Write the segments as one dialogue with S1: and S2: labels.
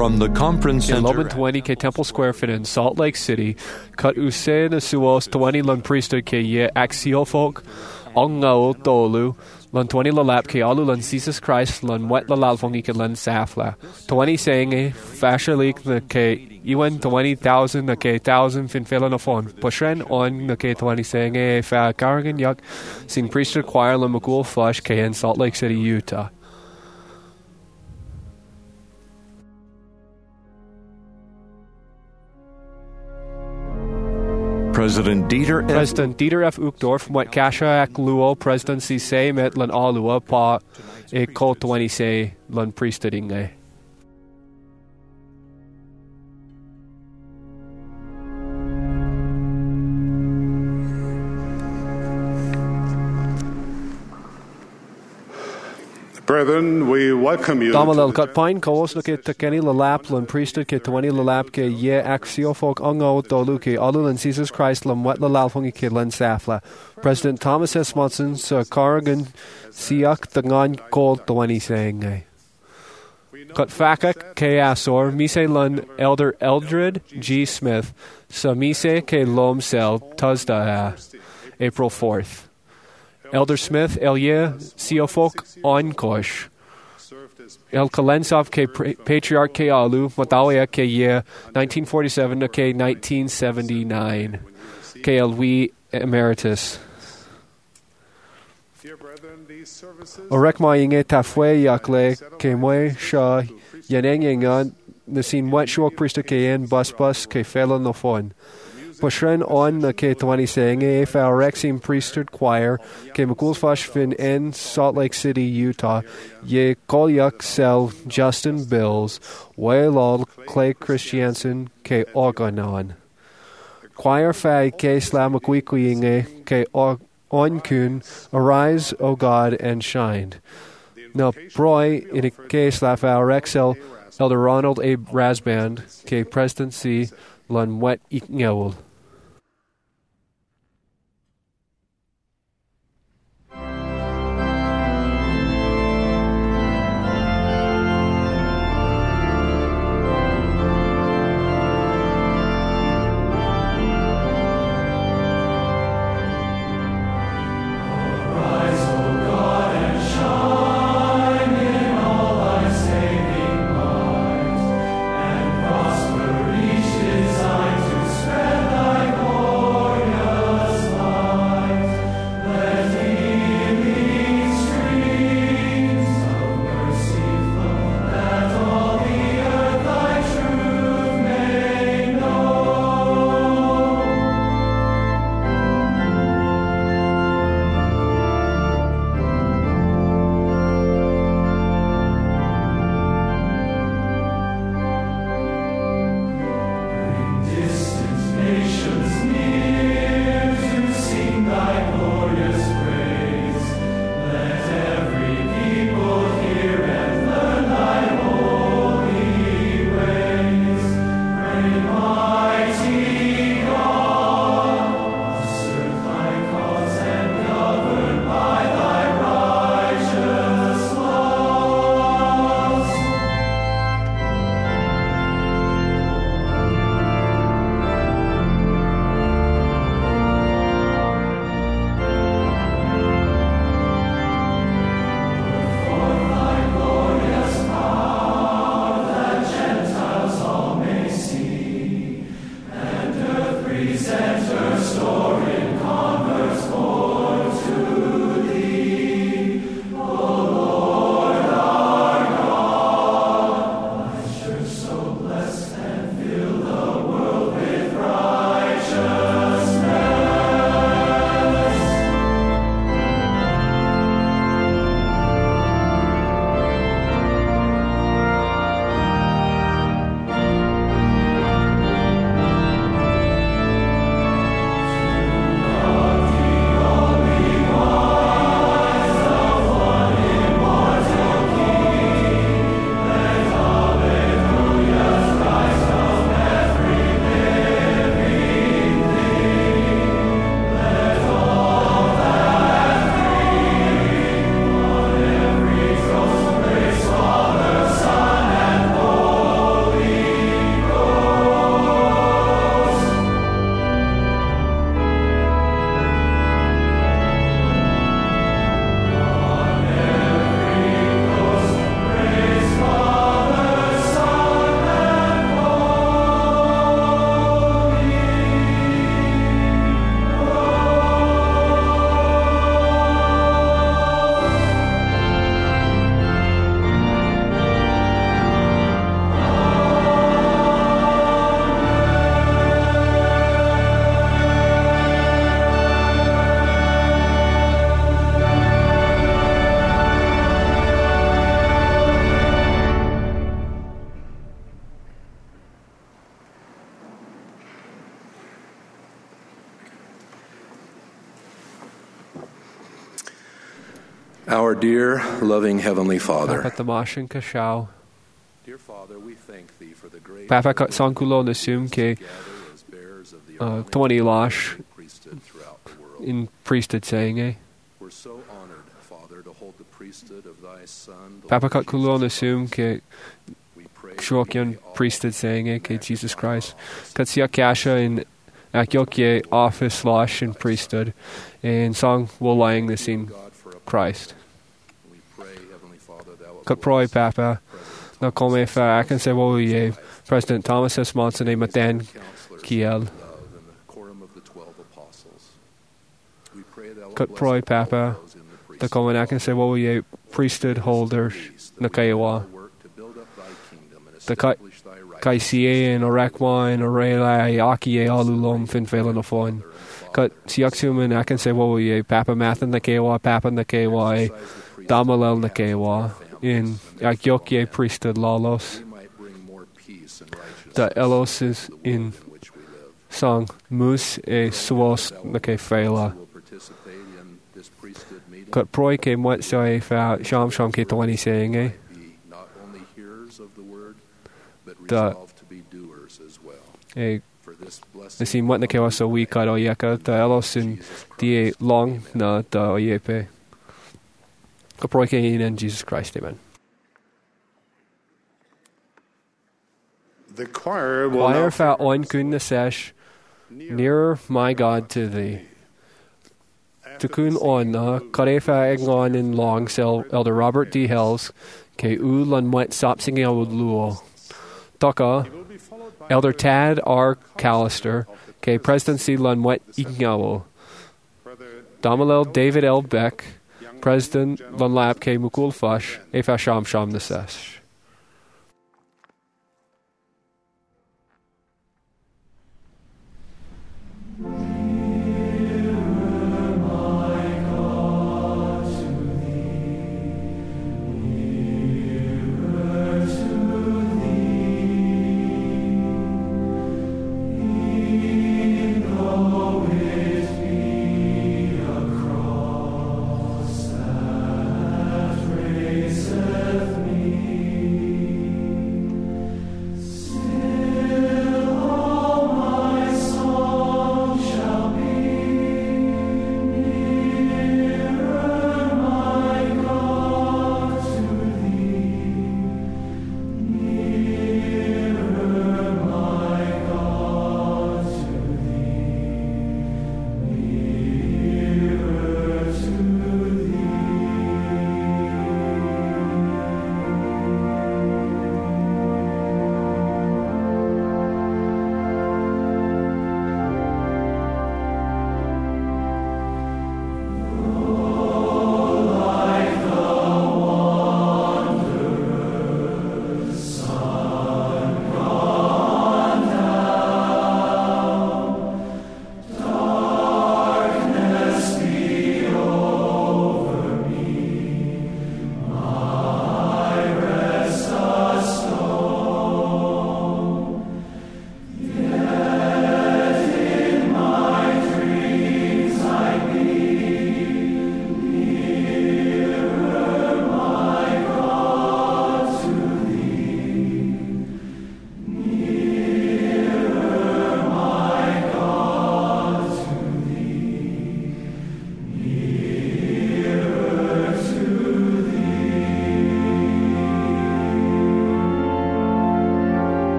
S1: From the conference
S2: in
S1: center
S2: 1120 ke Temple Square fin in Salt Lake City, cut use na suos 20 lun priesthood ke ye axio folk, ong ngao tolu, lun 20 lalap ke alu lun Jesus Christ lun wet lalalfongi ke lun safla. 20 saying e fasha leak na ke Iwan 20,000 na ke 1,000 fin fela na phone. Pushren on na ke 20 saying e fa Carrigan Yuck sing priesthood choir lun McCool Flush ke in Salt Lake City, Utah.
S1: President Dieter
S2: F. Uchtdorf met Kasha ak luo presidency say met lan alua pa e ko 20 say lan priesthooding e.
S3: Brethren, we welcome you.
S2: Damalel kat pine kos na ke takeni lalap lan priesthood ke 20 lalap ke ye axio folk ango dolu ke alu lan Jesus Christ lan wet lalalfongi ke lan safla. President Thomas S. Monson sa Carrigan siak tangan kol 20 saying e. Kat fakak ke asor mise lan Elder Eldred G. Smith sa mise ke lom sel tuzda April 4th. Elder Smith, Elie Siofok Onkosh, El Kalensov ke Patriarch ke Alu, Matawaya ke ye 1947 ke 1979, ke Louis Emeritus. Orek maing tafwe yakle ke mwe sha yaneng yangan nasin wet shok priesta ke en bus ke fela no phone. Pushren on na ke 20 saying e fa Rexim priesthood choir ke McCoolfash fin in Salt Lake City, Utah, ye kolyak sel Justin Bills, wailol Clay Christiansen ke organon. Choir fa ke slamakwikwiinge ke onkun, arise, O God, and shine. Na proy in a ke slafa Rexel Elder Ronald A. Rasband ke presidency lan wet ikngewul.
S4: Prosper each design to spread the Our dear, loving Heavenly Father,
S2: Papa Tamashin Kashao.
S4: dear Father, we thank Thee for the great
S2: Papa Sankulo Nasum Ke
S4: as bearers of the
S2: 20 Lash
S4: priesthood throughout the world.
S2: in priesthood saying, eh?
S4: We're so honored, Father, to hold the priesthood of Thy Son. the
S2: Papa
S4: Lord
S2: Kulo
S4: Jesus
S2: Nasum
S4: Christ.
S2: Ke
S4: We pray
S2: Shokyan
S4: that we
S2: priesthood saying, eh? Ke
S4: all
S2: Jesus
S4: magnify
S2: Christ.
S4: office.
S2: Katsia Kasha in Akyokye office Lash in priesthood. And song will lying the scene
S4: God for a
S2: Christ.
S4: We pray, Heavenly Father, Thou wilt
S2: Kaproi
S4: bless
S2: Papa. Na come fa akan se wo ye President Thomas S. Monson e Matan
S4: counselors
S2: Kiel.
S4: of love and the quorum of the 12 apostles. We pray Thou wilt
S2: Cut
S4: bless
S2: proi
S4: all
S2: Papa.
S4: those in the
S2: Ta
S4: priesthood.
S2: come akan se wo ye priesthood holders na kaiwa.
S4: Work to build up Thy kingdom and
S2: Ta kai
S4: establish Thy righteousness.
S2: Kaisia and Orakwa and Orela Yaki Alulom Fin Phelan of Fon. Cut Siaksum and akan se wo ye Papa Mathan na kaiwa Papa na kaiwa Damalel na kaiwa in Akyokye priesthood lalos.
S4: We might bring more peace and righteousness
S2: The Elos is
S4: to the world
S2: in
S4: in which we live.
S2: song Mus e Suos na kay Fela.
S4: Will participate in this priesthood meeting.
S2: Cut proi ke mwat so e fa sham ke tawani saying eh.
S4: Be not only hearers of the word, but
S2: The-
S4: resolve to be doers as well.
S2: E
S4: For this blessing,
S2: na sin mwat na kewa so we kat o yaka the Elos in die long na da o yepe. Cut proi ke in Jesus Christ, amen.
S3: The choir will
S2: Choir
S3: now
S2: fa oin kun na sesh nearer my God to thee. To kun on na karefa egnon in long sel Elder Robert D. Hells ke u lan mwat sopsing el luo. Toka Elder Tad R. Callister ke Presidency lan mwat ignawo. Damalel David L. Beck President lan lap ke Mukul Fash e fa sham na sesh.
S5: Across that raiseth me,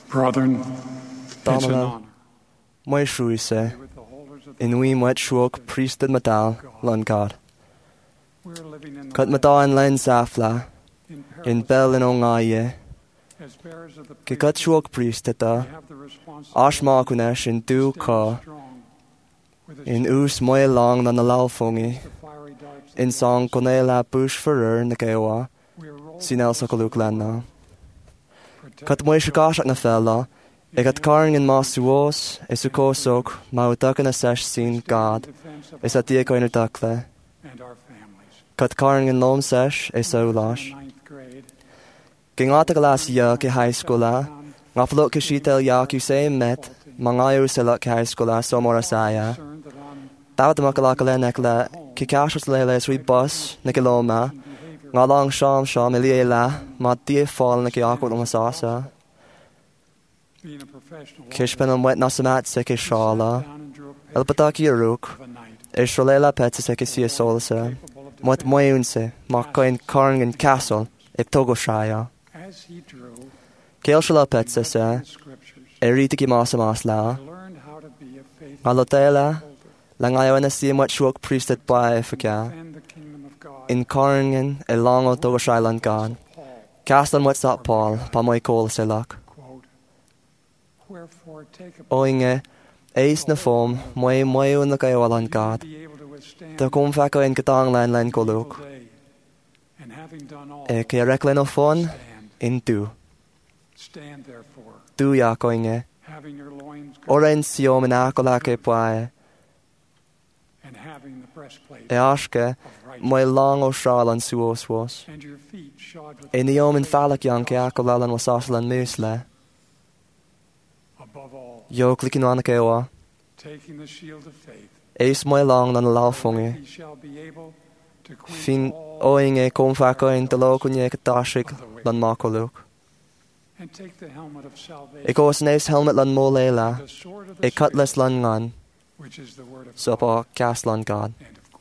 S3: Brethren,
S5: Dámala, mai shrúise, in we much shuok priesthood medal, Lungard. Cut medan len zafla, in bell in ongaye, ke cut shuok priesthood, ashmakunesh in du ka, in us moy long na lalfongi, in song konela bush for na gewa, sinel sokoluk lana. Cut moy shagash na fella, I got carring in Masuos, is a kosok, Maudak and a sesh seen God, is a dear going to duckle. Cut carring in Lom sesh, is a ulash. Ging out the glass yak high schoola, Ngaflok kishitel yak you say met, Mangayo selak high schoola, so more asaya. Dawd the makalakale nekla, Kikashus lele sweet bus, Nicoloma, Ngalong sham sham iliela, Ma dear fall Nikiako Masasa. Kishpen on wet nasamat seke shala, El Pataki Rook, Ishralela Pets seke sia solsa, Mot Moyunse, Makain Karng and Castle, Iptogo Shaya. Kelshala Pets se, Eritiki Masamas la, Alotela, Langayo and a sea much work priested by Africa, in Karngen, a long old Togo Shailand gone, Castle what's that Paul, Pamoy Cole Selak. Oinge, eis na form, moy un na kayo alan God. Da kom fako in katang len koluk. Kaya reklen of fon, in du. Du ya koinge. Oren siom in akola ke poe. Ashke, moy long o shalan suos was. In the omen falak yan ke akolalan was aslan musle. Yo clicking on the kewa. Eis moy long na laufonge. Fin oinge kom fako in de lokunye katashik lan makoluk. Ik was neis helmet lan molela. Ik cutlass lan ngan. Sopa cast lan God.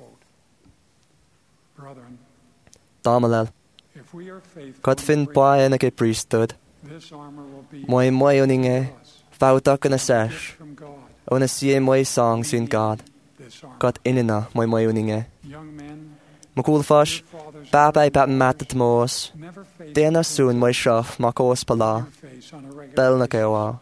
S5: Damalel. Cut fin boy in a ke priesthood. Moy uninge. Fautak in a sesh. On a see moy song sin God. Got inina moy uninge. Makul fash. Babai bat matat mos. Dena soon moy shaf makos pala. Bel na kewa.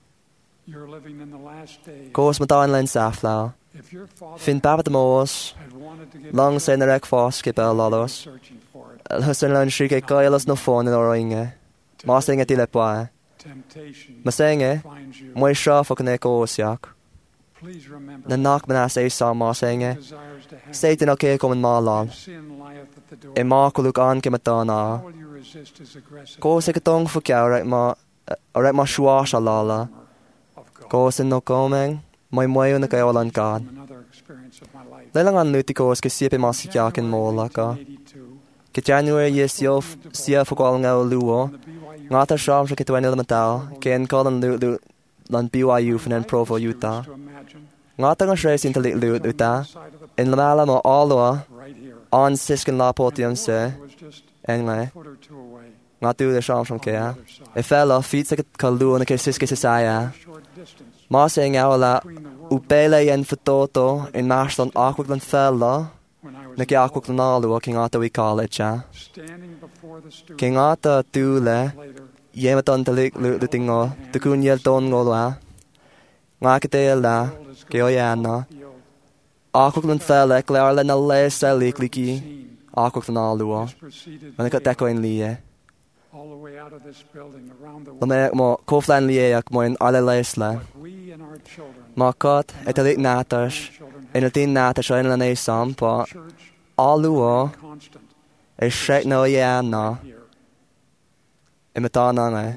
S5: Kos madan len safla. Fin babat mos. Long sen rek fos ke bel lalos. Husen lan shike gailas no phone in oringe. Masing at ilepa. Masenge, moy shaf ok neko osyak. Na nak manas e sa masenge. Satan okay kom in malan. E makuluk an ke matana. Ko se ketong fukya right ma shuasha lala. Ko se no komeng, moy na kayolan God. Lelang nuti ko ke sipe masyak in mola ka. Ke January yes yof sia fukal nga luo. Ngata sham sa kitwenil matal, ken kolan lu lan BYU fan Provo Utah. Ngata nga shres intalik lu uta, in lamala mo alwa, on siskin la potium se, engle. Ngatu de sham from kea. E fella feet sa kalu na ke siske sisaya. Masa ing awala, upele yen fatoto, in mashtan akwik lan fella, na ki akwik lan alwa king ata we college, King ata tule, yematon talik lutingo, tukun yel ton ngolwa. Ngakite la, keoyana. Akuk lan felek, learla na le selik liki, akuk lan alua. Manika teko in liye. Lamek mo, koflan liyeak mo in ale lesla. Makot, etalik natash, enatin natash in lan esam, pa alua. E shek no yana. Imatana nge.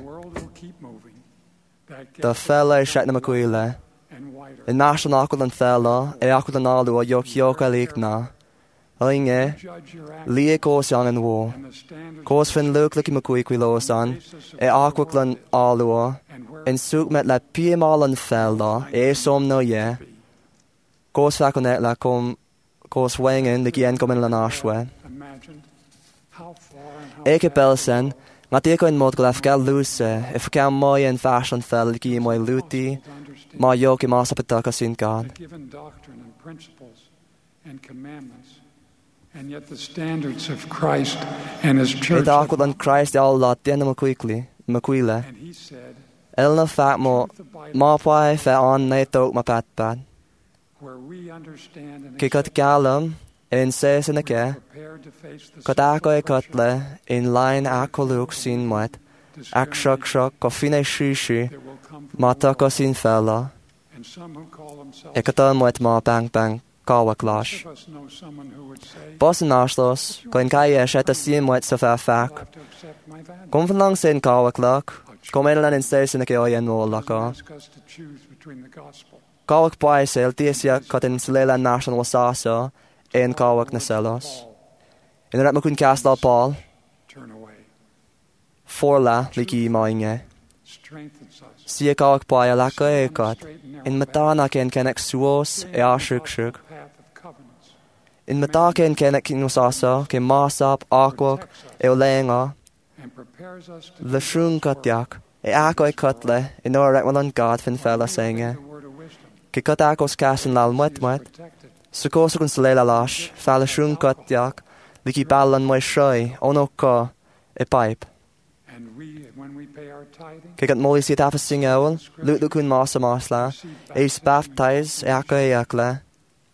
S5: The fella e shek na makuile. In national akul an fella, e akul an alu a yok alik na. Oinge, lie kos yang en wo. Kos fin luk liki makui kwilosan, e akwuk lan alu in suk met la pie mal an fella, e som no ye. Kos fakonet la kom, kos wengen, liki en kom in lan ashwe. Eke belsen, Nga tia koin mod go lef gal lúsa, if cam moi en fashion fel gi moi luti, ma yoki ma sapataka sin God.
S6: Given doctrine and principles and commandments, and yet the standards of Christ and His church.
S5: Ita akot an Christ all lot tiana maquile.
S6: And He said,
S5: Elna fat mo ma pai fe on na tok ma pat pat.
S6: where we understand and
S5: Kikat galam in says in a ke.
S6: prepared to face the
S5: Katako e katle in line akoluk sin mwet. Ak shok ko fine shishi
S6: that will come from
S5: matako sin fella.
S6: and some who call themselves.
S5: E kata mwet ma bang kawak lash.
S6: Most of us know someone who would say,
S5: Boss in ashlos, ko in kaya sheta sin mwet sa fa
S6: "You'll
S5: fak.
S6: have to accept my value."
S5: Kom van lang sin kawak lak. Kom in in says in a ke oyen mo
S6: Doesn't
S5: laka.
S6: ask us to choose between the gospel
S5: Kawak pai sel tiesia kat in slela national wasasa en kawak na selos. In rat makun castle Paul.
S6: turn away.
S5: Forla liki moinge.
S6: Strengthens us.
S5: Sia kawak pai alaka e kat. In matana ken kenek suos e ashuk shuk.
S6: Path of covenants.
S5: In mata ken kenek kinusasa ke masap akwak e olenga.
S6: And prepares us to
S5: Le shun katyak. E ako e katle in orak walan God fin fella senge.
S6: the word of wisdom.
S5: Ke katakos kasin lal mwet.
S6: Protected.
S5: Sukoso kun slela lash. Fala shun katyak. Liki balan moy shoy. Ono ka e pipe.
S6: And when we pay our tithing,
S5: Ke kat moli si tapas sing awal. Lut kun masa masla. E baptize e ako e akla.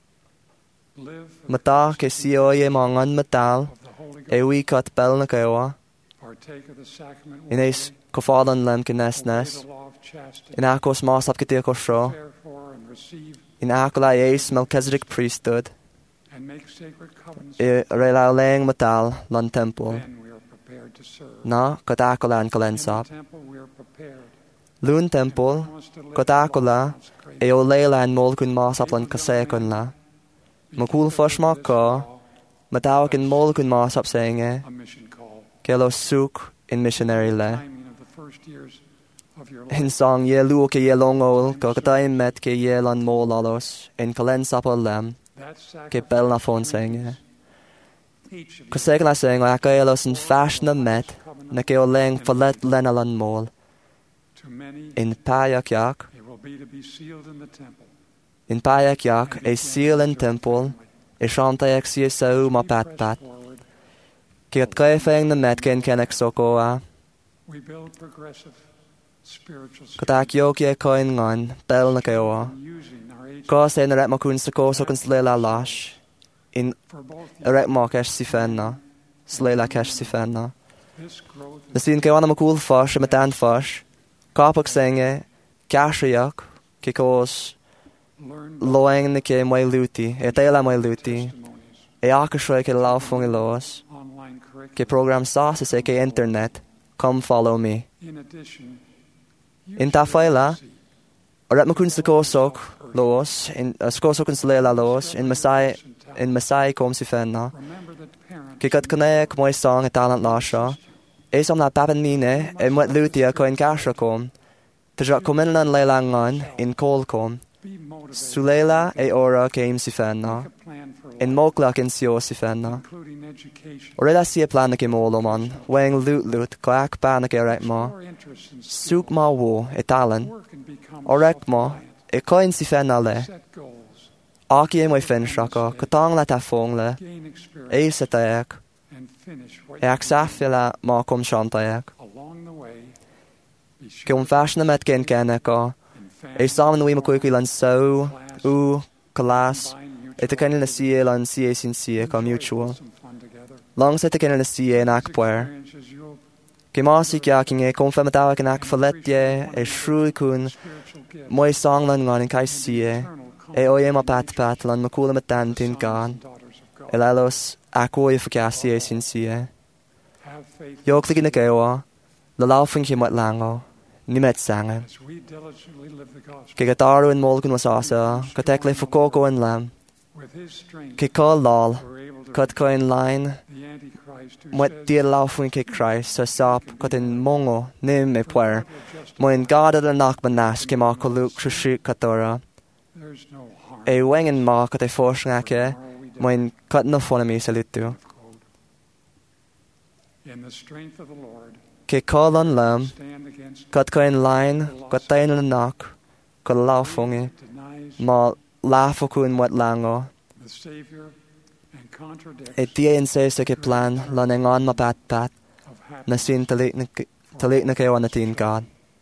S6: live for
S5: Mata ke sio e mangan matal.
S6: the Holy
S5: E
S6: Ghost,
S5: wi kat bel na kawa.
S6: partake of the sacrament,
S5: In eis kofadan lem kenes
S6: obey
S5: nes.
S6: the law of chastity,
S5: In akos masap ketia kosho.
S6: care for and receive,
S5: In akola eis Melchizedek priesthood.
S6: and make sacred covenants.
S5: E rela leng matal lan temple.
S6: Then we are prepared to serve.
S5: Na kat akola an
S6: In the
S5: kalensap.
S6: temple we are prepared.
S5: Lun temple.
S6: Promise to live
S5: Kat
S6: a
S5: akola.
S6: life consecrated.
S5: E o leila an mol kun masap lan kasekon la. Makul fash maka. Matawak in mol kun masap senge.
S6: A mission call.
S5: Kelo suk in missionary le.
S6: Timing of the first years of your life.
S5: In song ye lu ke ye longol. Kakatay met ke ye lan mol alos. In kalensap o lem.
S6: That
S5: Ke
S6: sacrifice
S5: bel na fon senge.
S6: each of you
S5: Kasek na seng aka elos in fash na met. Na ke o leng falet lena lan mol.
S6: to many,
S5: In payak yak.
S6: it will be to be sealed in the temple.
S5: In payak yak. E seal in temple. E shantayak siya sau ma pat pat.
S6: Forward,
S5: Ke at kaya feng na met ken kenek soko a.
S6: we build progressive spiritual
S5: Katak yok ye koin ngan. Bel na kayo a.
S6: using our age
S5: Ka se na ret makun sako so kan slela lash. In
S6: for both
S5: ret ma kesh si fenna. Slela kesh si fenna.
S6: this growth
S5: Na sin ke wana makul fash e metan fash. Kapak senge. Kashayak. Ke kos
S6: learn
S5: loeng na ke mai luti. E tela mai luti.
S6: testimonies,
S5: E akashoy ke laufung e loas.
S6: online curriculum.
S5: Ke program sas e ke internet. Come follow me.
S6: In addition, you
S5: In ta
S6: should
S5: faila.
S6: see
S5: Orat makun sakosok loos. In sakosok in slela loos. In Masai kom si fenna.
S6: remember that parents
S5: Ke kat kanayak moi song e talent lasha. E som na papan mine e mwet lutia ko in kasha kom. Tajak kominan leilangan in kol kom.
S6: be motivated,
S5: Sulela e ora keim si fenna.
S6: a plan for life,
S5: In moklak in sio si fenna.
S6: including education,
S5: Orela si e plan na ke molo man. Weng lut ko ak pa na ke rek ma.
S6: or interest in
S5: Suk ma wo e talan.
S6: work and become
S5: Orek ma
S6: self-reliant,
S5: e koin si fenna le.
S6: set goals,
S5: Aki e moi fin shaka. Katang la ta fong le.
S6: gain experience,
S5: E sa tayak.
S6: and finish what
S5: E
S6: you
S5: ak safila ma kom shantayak.
S6: along the way. Be
S5: Ke
S6: sure
S5: un fashion met gen kenne ka.
S6: in
S5: E
S6: family,
S5: samen wi ma kwiki lan so. U. Kalas.
S6: combine
S5: E te kenil na siye lan siye sin siye ka mutual.
S6: some fun together.
S5: Lang sa te kenil na siye na akpuer.
S6: Experiences you'll
S5: Ke masi kya king e kon fematawa ken ak faletje. E shrui kun.
S6: spiritual gift,
S5: Moi song lan ngan in kai siye.
S6: eternal
S5: E oye ma pat pat lan ma kula matan tin gan.
S6: daughters of God.
S5: E lalos ak oye faka siye sin siye.
S6: Have faith
S5: Yok ligi na kewa. La laufing ki mat lango. Ni met sangen.
S6: as we diligently live the gospel
S5: Ke gataru in molkun was asa. Ka tekle fukoko in lam.
S6: with His strength.
S5: Ke call lol.
S6: We're able to
S5: Kat ko in line.
S6: the Antichrist who
S5: Mwet
S6: says
S5: dia laufing ke Christ sa sap kat in mongo nim e puer.
S6: just
S5: Mo in gada da nak manas ke ma ko luk shuk katora.
S6: there's no harm.
S5: E wengen ma kat e forschung ake. Mo in kat no fonami sa lutu.
S6: In the strength of the Lord,
S5: Ke colon lam,
S6: stand against
S5: got coin line, got tain the knock, got laughungi,
S6: denies
S5: ma laugh-kun wat lango.
S6: the Savior and contradicts
S5: E dia in se ke plan, lanengon ma pat,
S6: of
S5: na
S6: happiness.
S5: sin talik na kayo na tin God.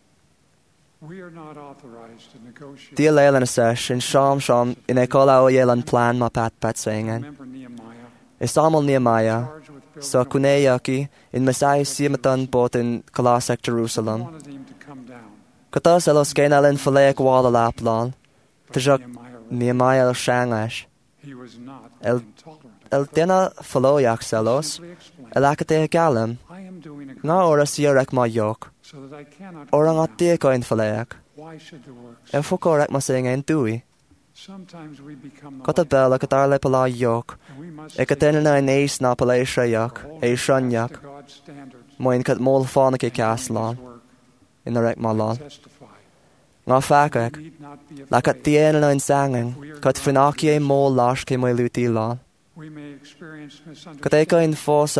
S6: We are not authorized to negotiate.
S5: Dia leil na sesh, in sham, in e kola o yelan plan ma pat sayingen.
S6: Remember Nehemiah,
S5: E samal Nehemiah,
S6: charged with building
S5: so
S6: a
S5: kuneyaki, in Messiah siamatan bot in Colossac Jerusalem.
S6: wanted him to come down.
S5: Kata selos kenalin falek wala laplan, tijak Nehemiah shangash.
S6: He was not
S5: El-
S6: intolerant.
S5: El dena faloyak selos,
S6: Simply explained,
S5: elakate galim,
S6: I am doing a good
S5: nga ora siarek ma yok,
S6: so that I cannot
S5: orang
S6: come down.
S5: at ko in falek,
S6: Why should the works?
S5: e fukorek ma singen dui.
S6: Sometimes we become the
S5: Kata
S6: light,
S5: bela katarle pala yok,
S6: and we must
S5: e katena na in eis na pala shayak, e shanyak,
S6: to God's standards
S5: moin kat mol fanak e
S6: and doing His
S5: caslan,
S6: work,
S5: in the rek malal.
S6: testify.
S5: Nga fakek,
S6: We need not be
S5: la kat
S6: afraid.
S5: tiena na in sangin, kat finaki e mol lash ke moi luti lan.
S6: We may experience
S5: Kat e ka in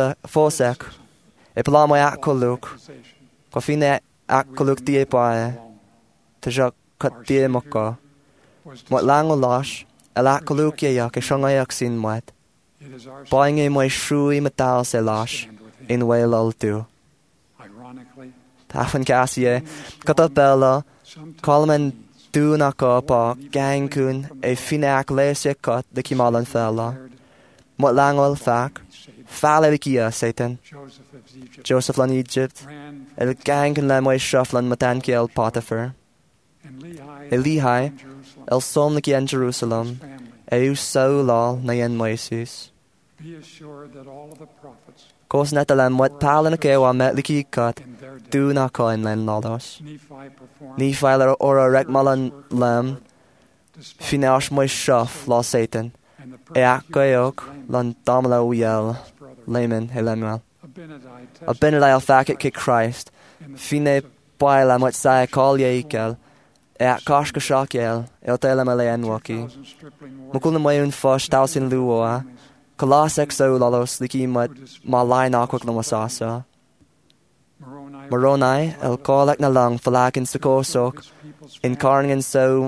S5: fosek, e pala moi akoluk,
S6: accusation.
S5: ka fine akoluk die pae, tijak kat die mokka.
S6: Was
S5: Wat lang o lash, elak kolukya ke shangayak sin mwet.
S6: It is our
S5: Buying a my shrui metal se lash,
S6: stand with him.
S5: in wailal tu.
S6: Ironically,
S5: Tafan cassie, kata bella,
S6: sometimes
S5: colman
S6: needs
S5: du na ka pa, gang kun, e finak lese cut the kimalan fella.
S6: declared
S5: Wat lang ol fak, falikia Satan,
S6: Joseph of Egypt
S5: Joseph lan Egypt,
S6: ran
S5: el gang kun la moi shufflan matanki el Potiphar,
S6: and Lehi,
S5: Elihi,
S6: in Jerusalem,
S5: el somniki en Jerusalem,
S6: family.
S5: e so lal na yen moisus.
S6: Be assured that all of the prophets
S5: Kos netalam wat palan ke wa metliki cut,
S6: in their day,
S5: du na ka in len lados.
S6: Nephi performed
S5: Ni feiler ora rek malan lam,
S6: despite
S5: finash moi shuff la Satan,
S6: and the
S5: e akayok
S6: persecutions
S5: lan damla uyel,
S6: of his brother.
S5: layman Helemuel.
S6: Abinadi
S5: A benelai al fakit ki Christ,
S6: in the
S5: fine
S6: face of
S5: bailam wat sai call ye ikel, e akash ka shakiel, el telam ele enwaki.
S6: 2,000 stripling warriors
S5: Mukul na mayun fosh tausin luoa, kalasek so lalos liki mat malay na akwak lamasasa. Moroni, el kolek na lang falakin sakosok, in karningen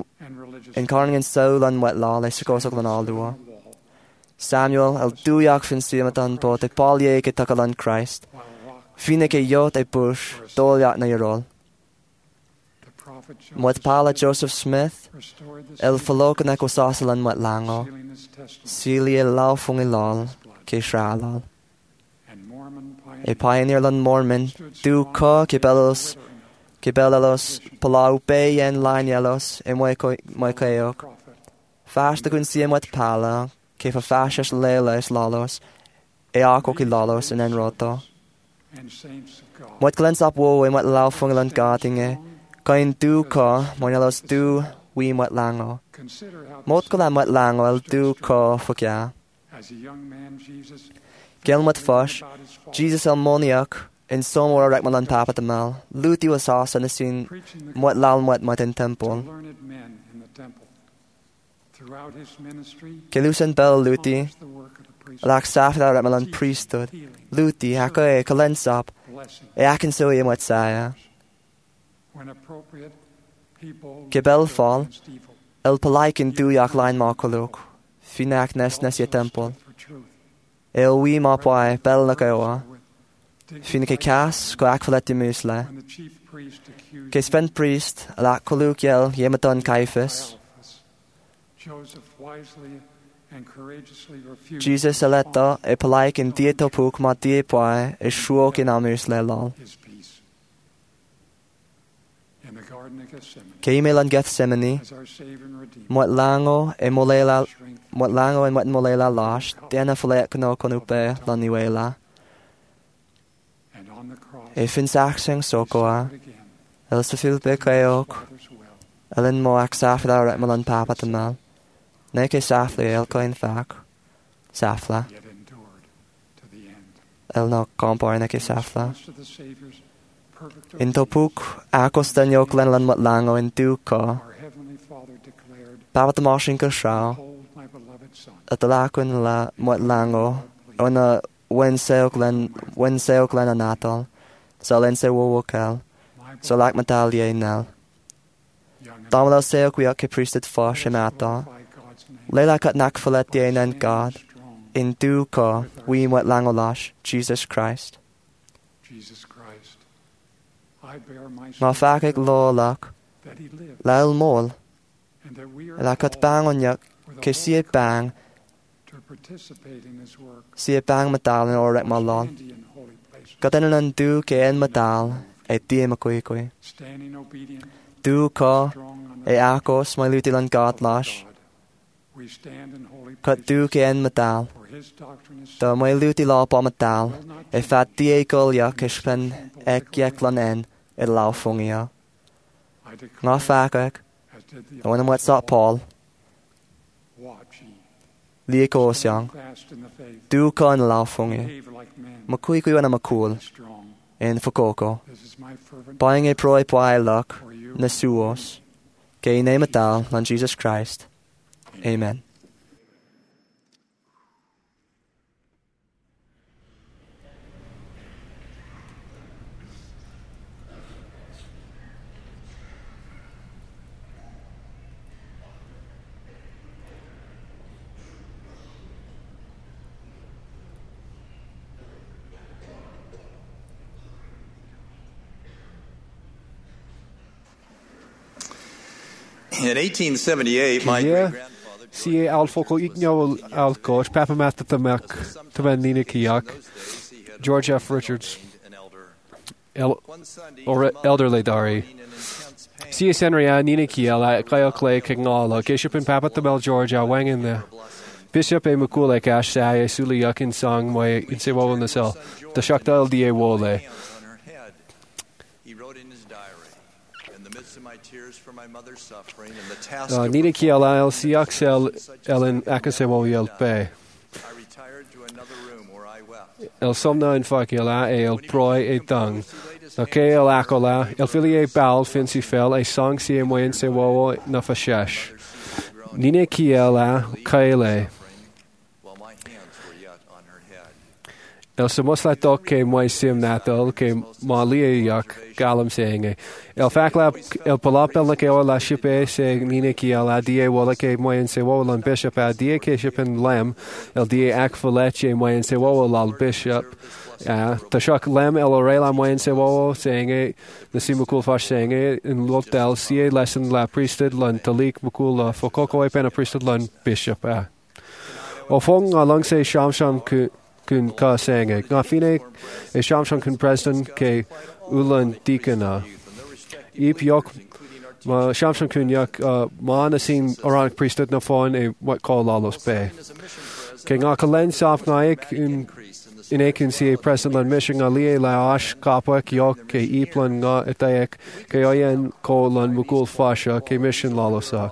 S5: so lan wet la le sakosok lan aldua. Samuel, el duyak fin siamatan po te palye ke takalan Christ. Fine ke yot e bush, dolyak na yorol. Mwet pala Joseph Smith, el falok na kosasalan mwet lango. Celia lau fungi lal, ke shralal. E pioneer lan Mormon, du ka ke belos palau be en linelos, e moi kayok. Fasta kun siem mwet pala, ke fa fashes leles lalos, e ako ki lalos in enroto. Mwet glens up wo e mwet lau fungi lan gatinge, kain du ka, moinalos du wi mwet lango. Mot ko la mwet lango el du ka fukya. Gel mwet fosh, Jesus el moniak, in somor rek malan papa tamal, luti was asa na sin mwet lal mwet in temple. Kelusen bel luti, lak safda rek malan priesthood, luti hako e kalensap, e akin so e mwet saya. Gebel fall, el palaikin duyak line makoluk, finak nes ye temple. El wi ma poai bel na kawa, finike kas ko akvalet musla. Ke spent priest, la koluk yel yematon Caiaphas. Jesus eletta e palaikin dietopuk ma die poai e shuok in amus le lal. Keimel an Gethsemane, mwet lango en mwet molela lash, dena falek no konupe lan niwela. E fin sakseng sokoa, el se fil be kayok, elin mo ak safla ret malan papa tamal. Neke safla el koin fak, safla. El no kompor neke safla. In topuk, akos den yok len lan mat lango in duka. Papa the machine ka shao. At the lakun la mat lango. Ona wen seok len anatal. sa len se wo cal, so lak matal ye nal. Damla se kuya ke priesthood for shemata. Lela kat nak folet ye nan God. In du ka we wat langolash Jesus Christ. Ma fakik lo lak. Lail mol. La kat bang on yak ke si bang. Si bang matal in orek malon. Katan nan du ke en matal e die makui. Du ka e akos my lutilan God lash. Kat du ke en matal. Da my luti la pa matal. E fat die gol yak ispen ek yaklan en e laufungia. Nga fakik. When I'm wet sot Paul. Liekos yang. Du ka en laufungia. Makui kui wana makul. In Fukoko. Buying a proi poi luck. Nesuos. Ke name it down on Jesus Christ. Amen.
S7: In 1878, my great-grandfather,
S2: si alfoco ignol alcoch, Papa Matt the Mac, to Nina Kiak, George F. Richards, elderly Dari. Si Henry Nina Kiel, Kyle Clay, Kignala, Bishop and Papa the Bell George, Wang in the Bishop a Makula Cash, Say, Suli Yukin song, my in Sewo in the cell, the Shakta LDA Wole. Nina Kiel, si Axel, Ellen Akasewo Yelpe. El somna in Fakila, el proi e dung. Okay, el Akola, el filie bal, fancy fell, a song si moyen sewo na fashesh. Nina Kiela, Kaile. El somos la doc que moi sim natal, que malia yak, galam saying. El facla, el palapel la que la shipe, se Nina Kiela, die wala que moyen sewo lan bishop a die que shipen lem, el die akfaleche moyen sewo lal bishop. Tashak lem el orela moyen sewo saying the simukul fash saying in lokdal sie lesson la priesthood lan talik mukul fokoko e pena priesthood lan bishop o fong along say sham kun ka saying na fine e sham kun president ke ulan deacona ip yok ma sham kun yak ma na sin oranic priesthood na phone e what call lalos bay king akalen soft naik in ekin si president lan mission alie la ash kapwek yok ke iplan nga etaek ke oyen ko lan mukul fasha ke mission lalosa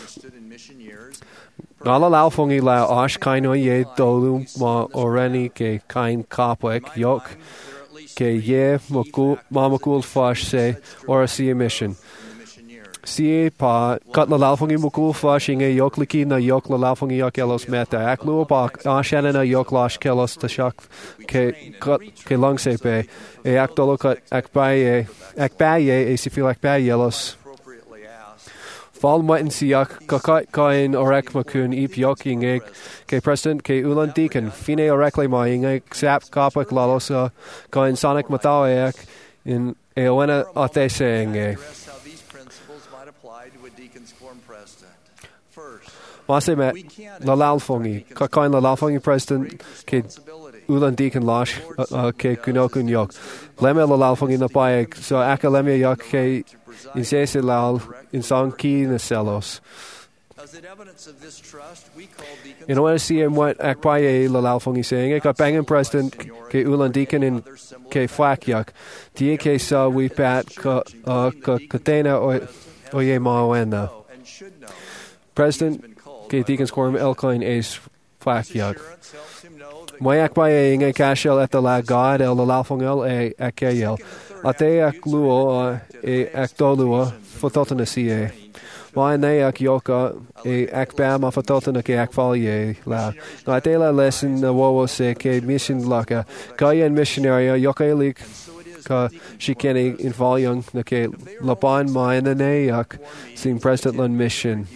S2: Nala laufongi la ash kaino ye dolu ma oreni ke kain kapwek yok ke ye mukul fash se or si mission Si pa kat la laufongi mukul flashing a yok liki na yok la laufongi yok elos meta aklu pa ashana na yok lash kelos tashak ke long se pe e aktolo kat akbaye e si feel akbaye elos Fall meten siak kain orek makun ip yoking egg ke president ke ulan deacon fine orekle maing egg sap kapek lalosa kain sonic mataek in eowena ate saying Mase met la lalfongi kain la lalfongi president ke ulan deacon lash ke kunokun yok leme la lalfongi na paek so akaleme yok ke in sese lal in song ki na celos in order to see him what akpaye la lalfongi saying I got banging president ke ulan deacon in ke flakyak die ke sa we pat ka katena o ye mawena president ke deacon squirm elcoin is flakyak Moi akbaye inge kashel et la god el lalfongel e akayel ate akluo e aktolua fototana sie Mai ne ak yoka e akbama fototana ke akfalye la ate la lesson wo se ke mission laka kayen missionary yoka lik ka si kenny in volume na ke laban mai na neak sin President Lund mission.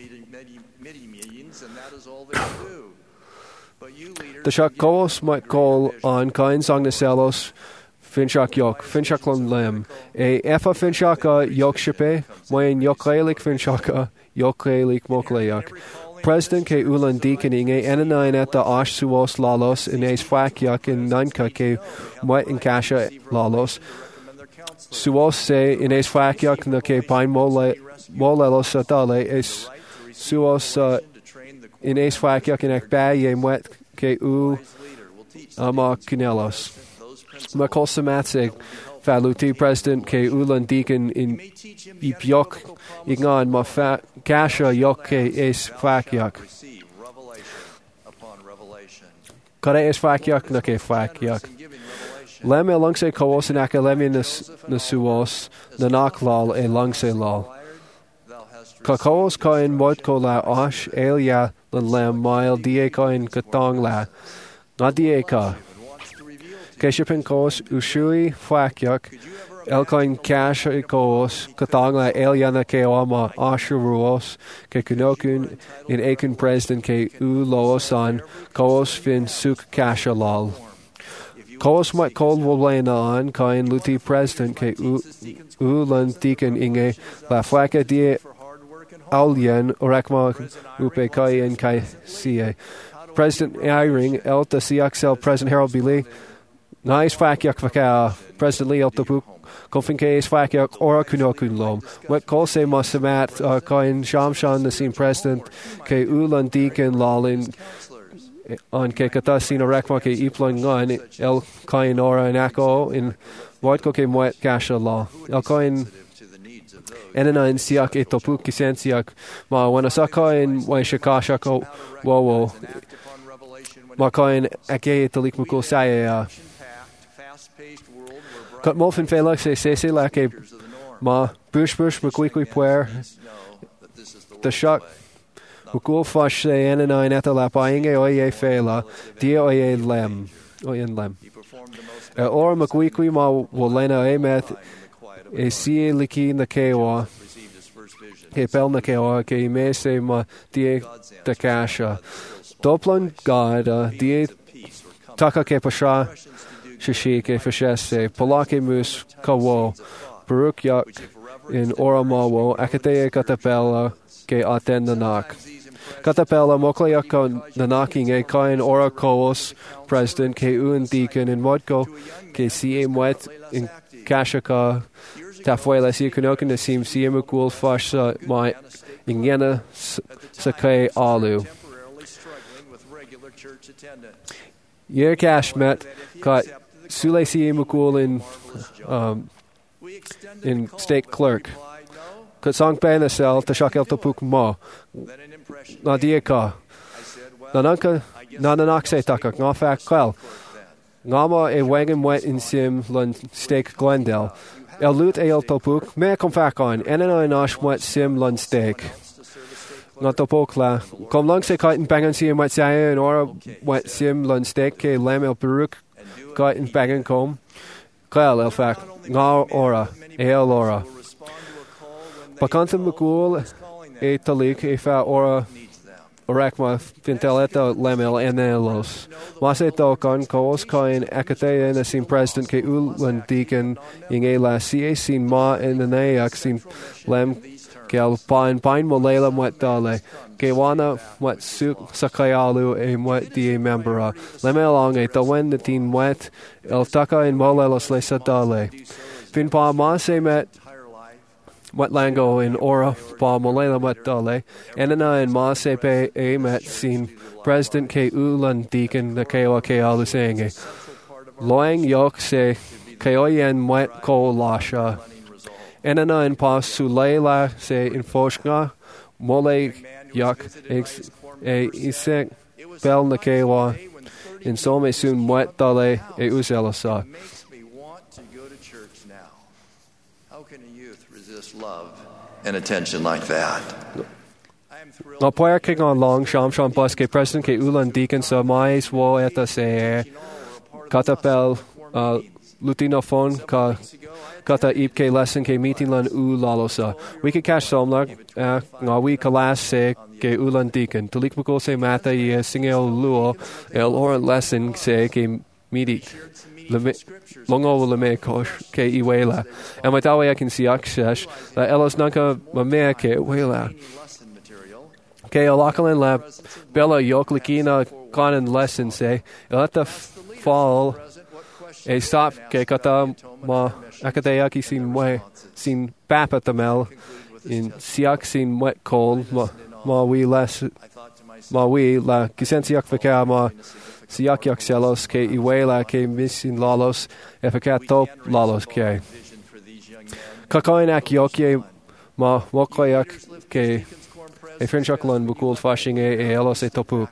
S2: The shak kos might call on kain song na selos finchak yok finchak lon lem e efa finchaka yok shipe moin yokailik finchaka yokailik mokleyak. President ke ulan deaconing e enanain at the ash suos lalos in eis fakyak in nanka ke mwet in kasha lalos. Suos se in eis fakyak na ke pain molelos atale es suos in eis fakyak in ekbaye mwet ke u ama kinelos. Makol samatsig faluti President ke ulan deacon in ipyok ingan ma kasha yok ke es fakyak. Kare es fakyak na ke fakyak. Lem e langse koos in akalemi na suos na naklal e langse lal. Ka koos kain mod ko la ash elia lan lem mile die kain katong la. Na die ka. Keshipin koos ushui fakyak. Elkain cash koos katong la eliana ke ama ashuruos ke kunokun in aiken president ke u loosan koos fin suk kasha lal. Koos might call wolena on kain luti president ke u lan deacon inge la flaka die alien orakma upe kai en kai ca. President Eyring elta siaxel President Harold Billy nice fakyak vaka President Lee elta puk Kofin ke is fakyak ora kunokun lom. What call say masamat kain shamshan the scene president ke ulan deacon lalin on ke kata sino rakma ke iplon ngan el kain ora nako in what ko ke mwet kasha law. El kain enanain siak etopuk kisensiak ma wanasaka in waishakasha ko wowo ma kain ake tolik mukul saya Cut molfin felak se la ke ma bush mcquickly puer the shock mukul fash se enanain etala painge oye fela dia oye lem oyen lem or mcquickly ma wolena emeth e sie liki na kewa he pel na kewa ke me se ma die de kasha doplan god die taka ke pasha Shishike Fashese, Polake Mus Kawo, Baruk Yak in Oramawo, Akatea Katapella, Ke Aten Nanak. Katapella Moklayaka Nanaking a Kain Ora Koos, President Ke Un Deacon in Modko, Ke CM Wet in Kashaka, Tafuela Sikunokan Nasim Siemukul Fash my Ingena Sake Alu. Yer Cash met got Sule C. McCool in state clerk. Katsang Benasel, Tashakel Topuk Ma. Nadiaka. Nananka, Nananaxe Takak, Nafak Kel. Nama a wagon wet in Sim, Lund Steak Glendale. El Lut Ale Topuk, me come back on, Enana Nash wet Sim Lund Steak. Not the pokla. Come long say kite and bang and see him wet say and or wet sim lun steak ke lamb el peruk kite and bang and comb. Kyle el fact nga ora el ora. Bakantum mccool e talik e fa ora orakma finteleta lamel enelos. Mase tokon koos kain akate na sin president ke ulan deacon inge la ca sin ma in the nayak sin lem Kel pain molela mwet dale. Kewana mwet suk sakayalu e mwet die membera. Lemelong e tawen the teen mwet el taka in molelos lesa dale. Fin pa ma se met mwet lango in ora pa molela mwet dale. Enana in ma se pe e met sin president ke ulan deacon na kewa ke alu senge. Loang yok se keoyen mwet ko lasha. Enana in pas suleila se in foshka mole yak e isek bel na kewa in some soon mwet dale e uselasa.
S7: Makes me want to go to church now. How can a youth resist love and attention like that?
S2: Na poer king on long sham bus ke president ke ulan deacon so mais wo eta se katapel Lutina phone ka kata ipke lesson ke meeting lan u lalosa. We ke cash somlar nga we kalas se ke ulan deacon. Tulik mako se mata ye singel luo el or lesson se ke meeting. Longo leme kosh ke iwela. And my tawe I can see access la elos nanka mame ke wela. Ke alakalan la bella yoklikina kanan lesson say let the fall a stop ke kata ma akadeyaki sin papa tamel in siak sin wet cold ma we less ma we la kisensiak feka ma siak yak celos ke iwela ke misin lalos efekato lalos ke kakain ak yokie ma wokoyak ke e frenchaklan bukul fashing e elos e topuk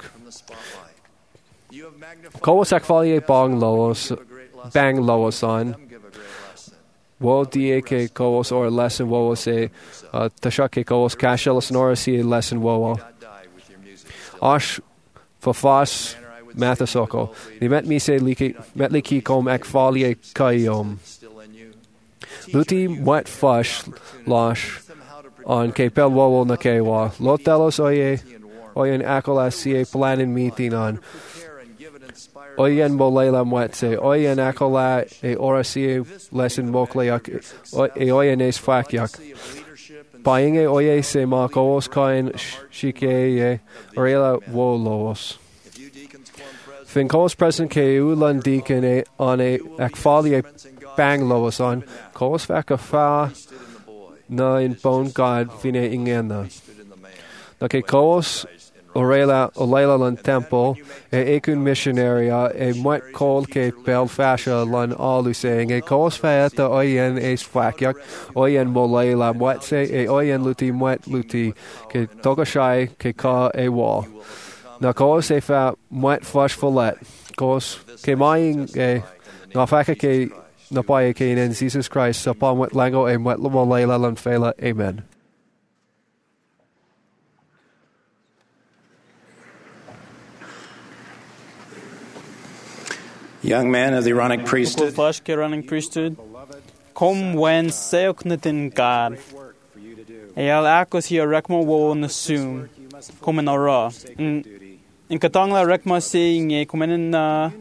S2: Kowasak falie bang loos on. Wo die ke kos or lesson wo se tashake kos kashelos nor si lesson wo. Ash for fas mathasoko. Ni met me se liki kom ek falie kayom. Luti wet fush losh on ke pel wo na kewa. Lotelos oyen akola si planin meeting on. Oyen molela mwetse, oyen akola e orasi lesson mokleyak, oyen es fakyak. Painge oye se ma koos kain shike orela wolos. Fin koos present ke ulan deacon on e akfali bang loos on, koos faka fa na in bone god fine ingena. Okay, koos Olela lan temple e ekun missionaria e mwet kol ke bel fasha lan alu saying e kos faeta oyen es fakyak oyen molela mwet se e oyen mwet luti ke tokashai ke ka e wall. Na kos e fa mwet fash folet kos ke maing e na faka ke na paye ke in Jesus Christ upon mwet lango e mwet molela lan fela. Amen.
S8: Young man of the Aaronic priesthood,
S9: kom wen seoknitin God. Eal akos hier rekma wo na sum, kom in ara. In katangla rekma seeing e kom in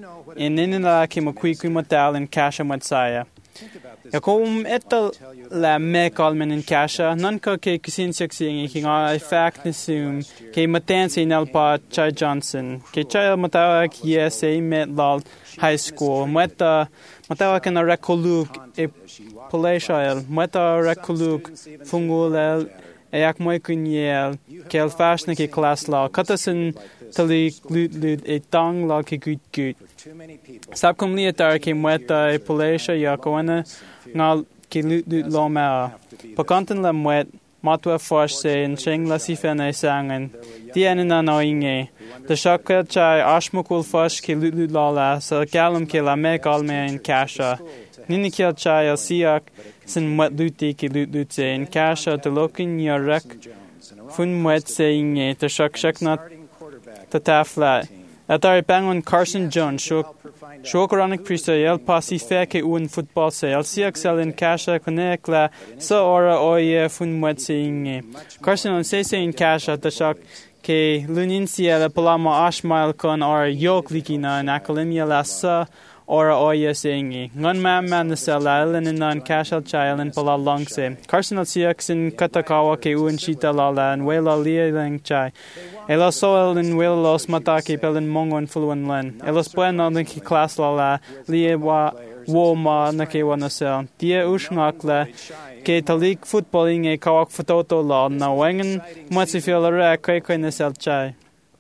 S9: la ke makui matal in kasha matsaya. Ja kom etal la mekalmen in kasha, nanka ke kisinsiak seeing e kinga fact na sum, ke matansi nelpa Chai Johnson, ke Chai matawak yes e met lal high school. Meta kan a rekoluk e poleshael. Meta rekoluk fungulel e ak moi kunyel kel fashne ke class la. Katasin tali glut e tang la ke gut. Sab kum lietar ke meta e polesha ya koana ngal ke lut la ma. Pakanten la mwet matwa fash se in cheng la sifene sangen. Dien na noinge. De shakka chai ashmukul fash ke lut la sa galum ke la me kalme in kasha. Nini kiel chai al siak sin mwet luti ke lut se in kasha de lokin yarek fun mwet se inge de shak na tatafla. Atari bangon Carson Jones Aaronic priesthood el pasi feke un football se el siak sel in kasha connect la sa ora oye fun mwet se inge. Carson on se in kasha de shak ke luninsia la palama ashmail kon or yok likina na akalimia la sa ora oye singi ngon man na sala in non casual child in pala longse Carson siak sin katakawa ke un chita la and wela liang chai ela soil in wel los mataki pelin mongon fluan len elos bueno den ki class la liewa woma na ke wana sel dia ushngakla ke talik footballing e kawak fototo la na wengen matsi fiala kai na sel chai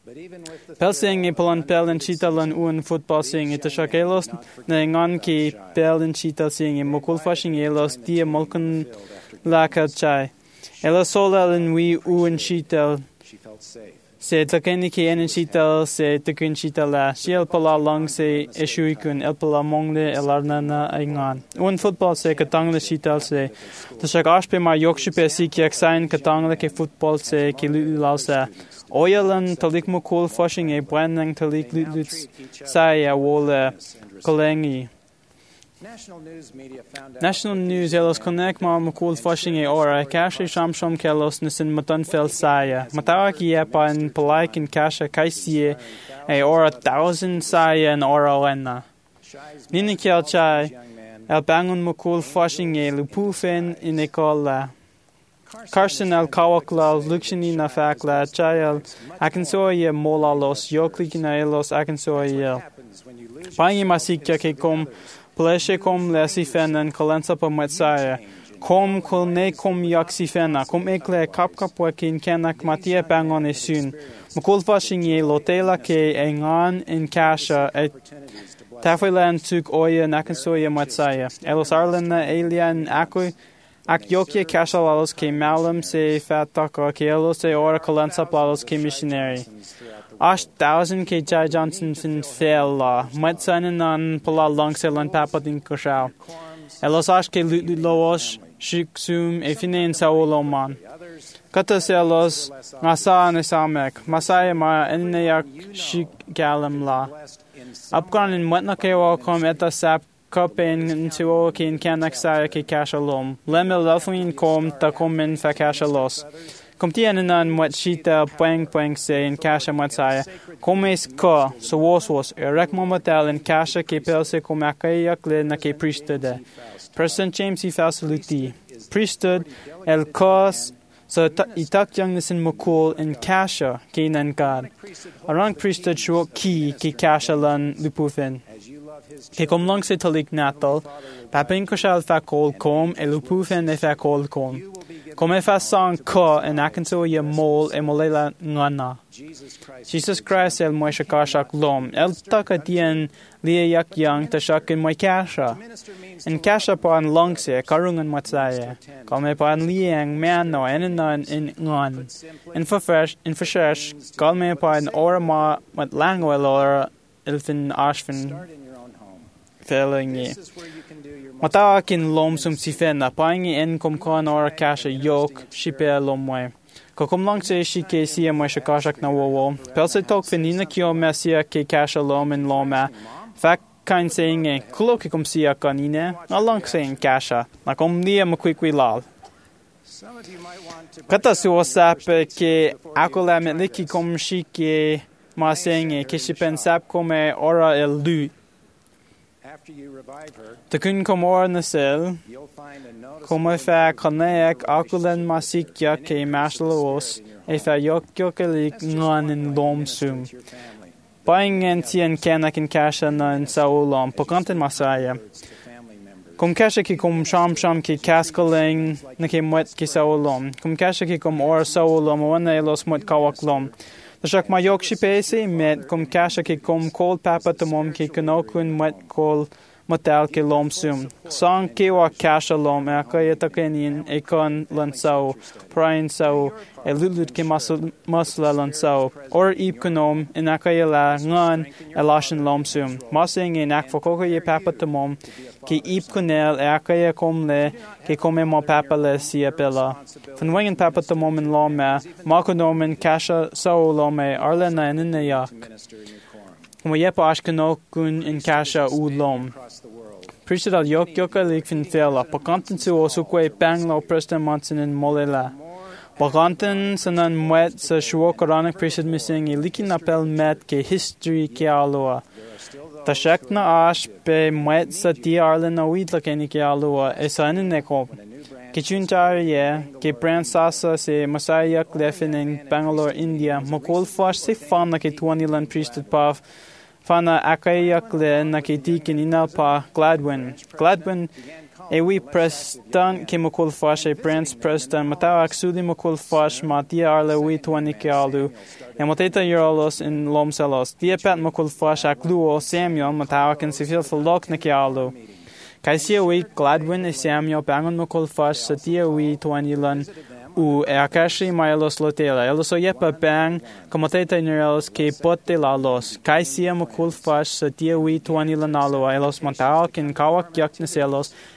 S9: Pelsing e polon pel en chitalan un football sing it shakelos na ngan ki pel en chital sing e mokul fashing elos dia molkun laka chai ela sola en we un chital se takeni ki en chital se takun chitala shiel pala long se eshuikun el pala mongle elarna na ingan un football se katang le chital se to shak ashpe ma yokshipe sikiak sign katang le ke football se ki lulasa Oyalan talik mo cool fashing e branding talik luts saya wola kolengi. National News elos connect mar macul flushing e ora cash sham kelos nisin matan fel saya. Matawak ye pa in palaik in kasha kaisia e ora 1,000 saya in ora lena. Nini kiel chai el bangun macul flushing e lupufen in ekola. Carson el kawaklal luxini na fakla chayel akansoye molalos yoklikina elos akansoye. Pangi masikya ke kom Pleshe kom lesi fenan kalensa pa matsaya. Kom kulne kom yaksi fena. Kom ekle kapwakin kenak matia bangon esun. Makulfashing ye lotela ke engan in kasha et tafilan tuk oya nakansoya matsaya. Elos arlena alien akui akyokye kasha lalos ke malam se fataka ke elos se ora kalensa plalos ke missionary. 8,000 ke Jai Johnson fin fail la. Matsanen an pala langselan papadin koshao. Elos ke loos shiksum e finen saoloman. Kata selos ngasa ne samek. Masaya ma enayak shik galam la. Upgan in matna ke welcome eta sap Kopen into kin kanak saya ke kashalom. Lemel lafwin kom ta komen fa kashalos. Komtianan wat shita pang se in kasha matsaya. Komes ka so was erek momatel in kasha ke pelse komakaya kle na ke priesthood. President James Fasaluti. Priesthood el kos so itak young nisin mukul in kasha ke nan God. Arang priesthood shuo ki ke kasha lan lupufin. Ke kom lang se talik natal. Papin koshal fakol kom e lupufin e fakol kom. Kom e fa sang ka en akanso ye mol e molela ngana. Jesus Christ el moisha kashak lom. El takatien lia yak yang tashakin moi kasha. En kasha pa an langse karungan matsaya. Kom e pa an liang mano enanan in ngan. En fashesh kal me pa an ora ma mat langwel ora ilfin ashfin feeling ye. Matawakin lom sum sifena paingi en kom kan ora kasha yok shipe lomwe. Kokom lang se shi ke siya mo shakashak na wowo. Pelse tok finina kyo mesia ke kasha lom in loma. Fak kain saying e kulo ke kom siya kanine. Alang saying kasha. Na kom liya makwikwi lal. Kata suwasap ke ako lamet liki kom shi ke ma saying e kishipen sap kome ora el lu. Takun komor na sel, koma fa kaneak akulen masikya ke masloos, e fa yokkyokelik ngan in lom sum. Paingen tien kenak in kasha na in saulom, pokantin masaya. Kom kasha ki kom sham ki kaskaling na ke mwet ki saulom. Kom kasha ki kom or saulom, wana elos mwet kawaklom. Nashak mayok shipese met kom kasha ke kom kol papa tomom ke kanokun met kol motel ke lom sum. Sang ke wa kasha lom e akaya takenin e kon lansao, prain sao, e lulut ke masla lansao, or ip konom in akaya la ngan e lashin lom sum. Masing e nakfokoko ye papa tomom ke ip konel e akaya kom le ke kome mo papa le siya pela. Funwingen papa tomom in lom me, makonom in kasha sao lom e arlena en inayak. Kuma yepa ashkanokun in kasha u lom. Priesthood al yoka lik fin fela. Pakantin su osukwe banglo preston mansin in molela. Pakantin sanan mwet sa shuokaranak priesthood missing e likin apel met ke history ke aloa. Tashek na ash pe mwet sa ti arlen na widlakeni ke aloa e sa inineko. Kichuntaria ke brand sasa se masaya klefin in Bangalore, India. Makol flash se fan na ke 20 priesthood paf. Fana akayak le na ke tikin inalpa Gladwin. Gladwin e we prestan ke makol flash e brands prestan matawak sudi makol flash matia arle we 20 ke alu. E mateta yoros in lomselos. Dia pat makol flash akluo Samuel matawak in sifil falok na ke alu. Kaisia we Gladwin e Samuel bangon makol flash sa tia we 20 lan u e akashi maelos lotela. Elos o yepa bang kamateta nerelos ke pote lalos. Kaisia makul fash sa tia we 20 lan aloa. Elos matawak in kawak yak neselos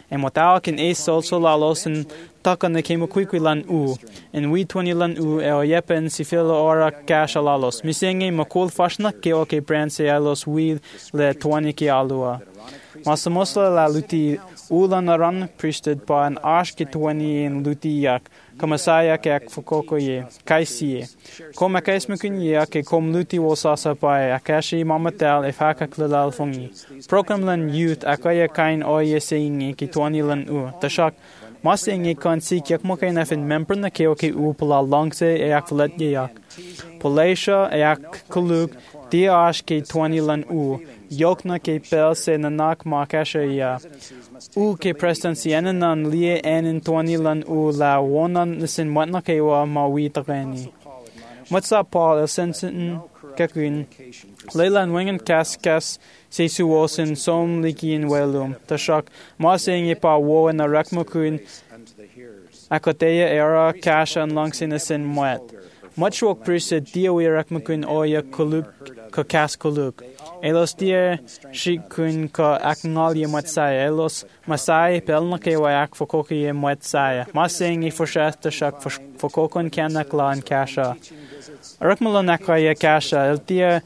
S9: e motawa kin e sol solalos in takan ne kemo quickly lan u in we 20 lan u e o yepen si filo ora cash alalos misenge makul fashna ke o ke brand se alos we le 20 ki alua Masamosla la luti ulan aran priesthood pa an ashki 20 in luti yak kamasaya ke ak fokoko ye kaisi kom akais mukun ye ke kom luti wosasa pa akashi mamatel if haka klal fongi program lan youth akaya kain oye saying ki 20 lan u tashak masing e kan sik yak mo kain afin member na ke okay u pala longse e ak flet ye yak Polasha e ak kuluk di ashki 20 lan u Yokna ke pel se nanak makasha ya. U ke presidency enan lie enin 20 lan u la wonan nisin matna ke wa ma wi tagani. Matsa Paul el sensin kakun. Leilan wengen kas se suosin som likin welum. Tashak ma saying e pa wo na rakmakun akoteya era kasha and langsin nisin mat. Much work priesthood dia we rakmakun oya kuluk kakas kuluk. Elos dia shikun ka akngalia matsaya. Elos masai pelna ke wayak fokoki matsaya. Masing I forshasta shak fokokon kanakla and kasha. Rakmalon akaya kasha. El dia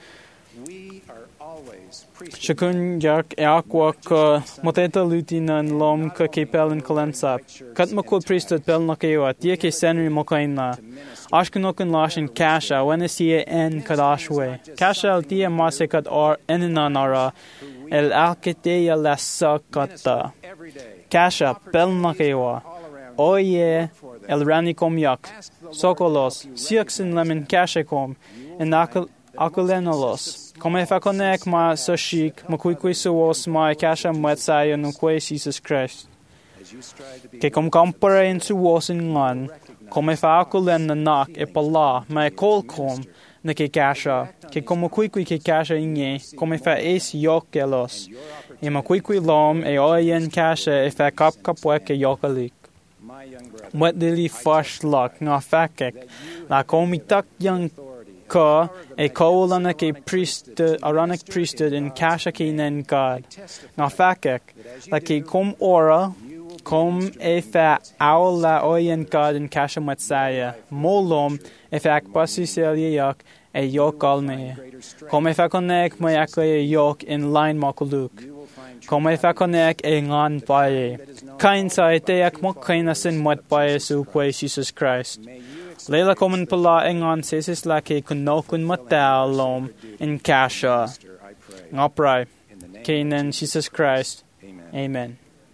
S9: shikun yak aqua ka moteta lutinan lom ka kepel in kalensap. Katmakul priesthood pelna ke wa. Dia ke senri mokaina. Ashkenokun lashin kasha when is he en kadashwe. Kasha al dia masekat or eninanara el alketeya lasakata. Kasha pelnakewa. Oye el ranikom yak. Sokolos siaksin lemon kashakom en akulenolos. Come fakonek ma soshik makuikui suos ma kasha matsaya nukwe Jesus Christ. Ke kom compare in suos in lan. Come fa akulen na nak e pala ma kolkom na ke kasha ke como quickly ke kasha inye come fa es yokelos e ma quickly lom e oyen kasha e fa kap ke yokalik what dili fash luck na fakek la komitak yang ka e kolana ke priest aranic priesthood in kasha kinen god na fakek la ke kom ora Kom e fa aula oyen god in kasha matsaya. Molom e fa akpasi selye yak e yok alme. Kom e fa konek ma yak e yok in line makuluk. Kom e fa konek e ngan paye. Kain sa e te yak mok kain asin mat paye su kwe Jesus Christ. Leila komen pala e ngan sesis la ke kunokun matal lom in kasha. Ngapray. Kainen Jesus Christ. Amen.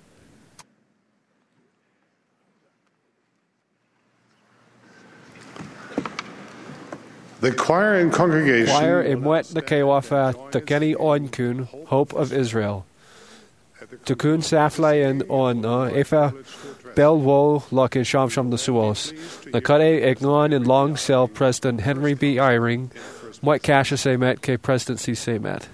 S3: The choir and congregation.
S2: Choir in wet na kewafa takeni onkun, Hope of Israel. Tukun saflayan on efa belwo lock in sham the suos. The kade egnon in long cell President Henry B. Eyring. What kasha se met ke presidency se met.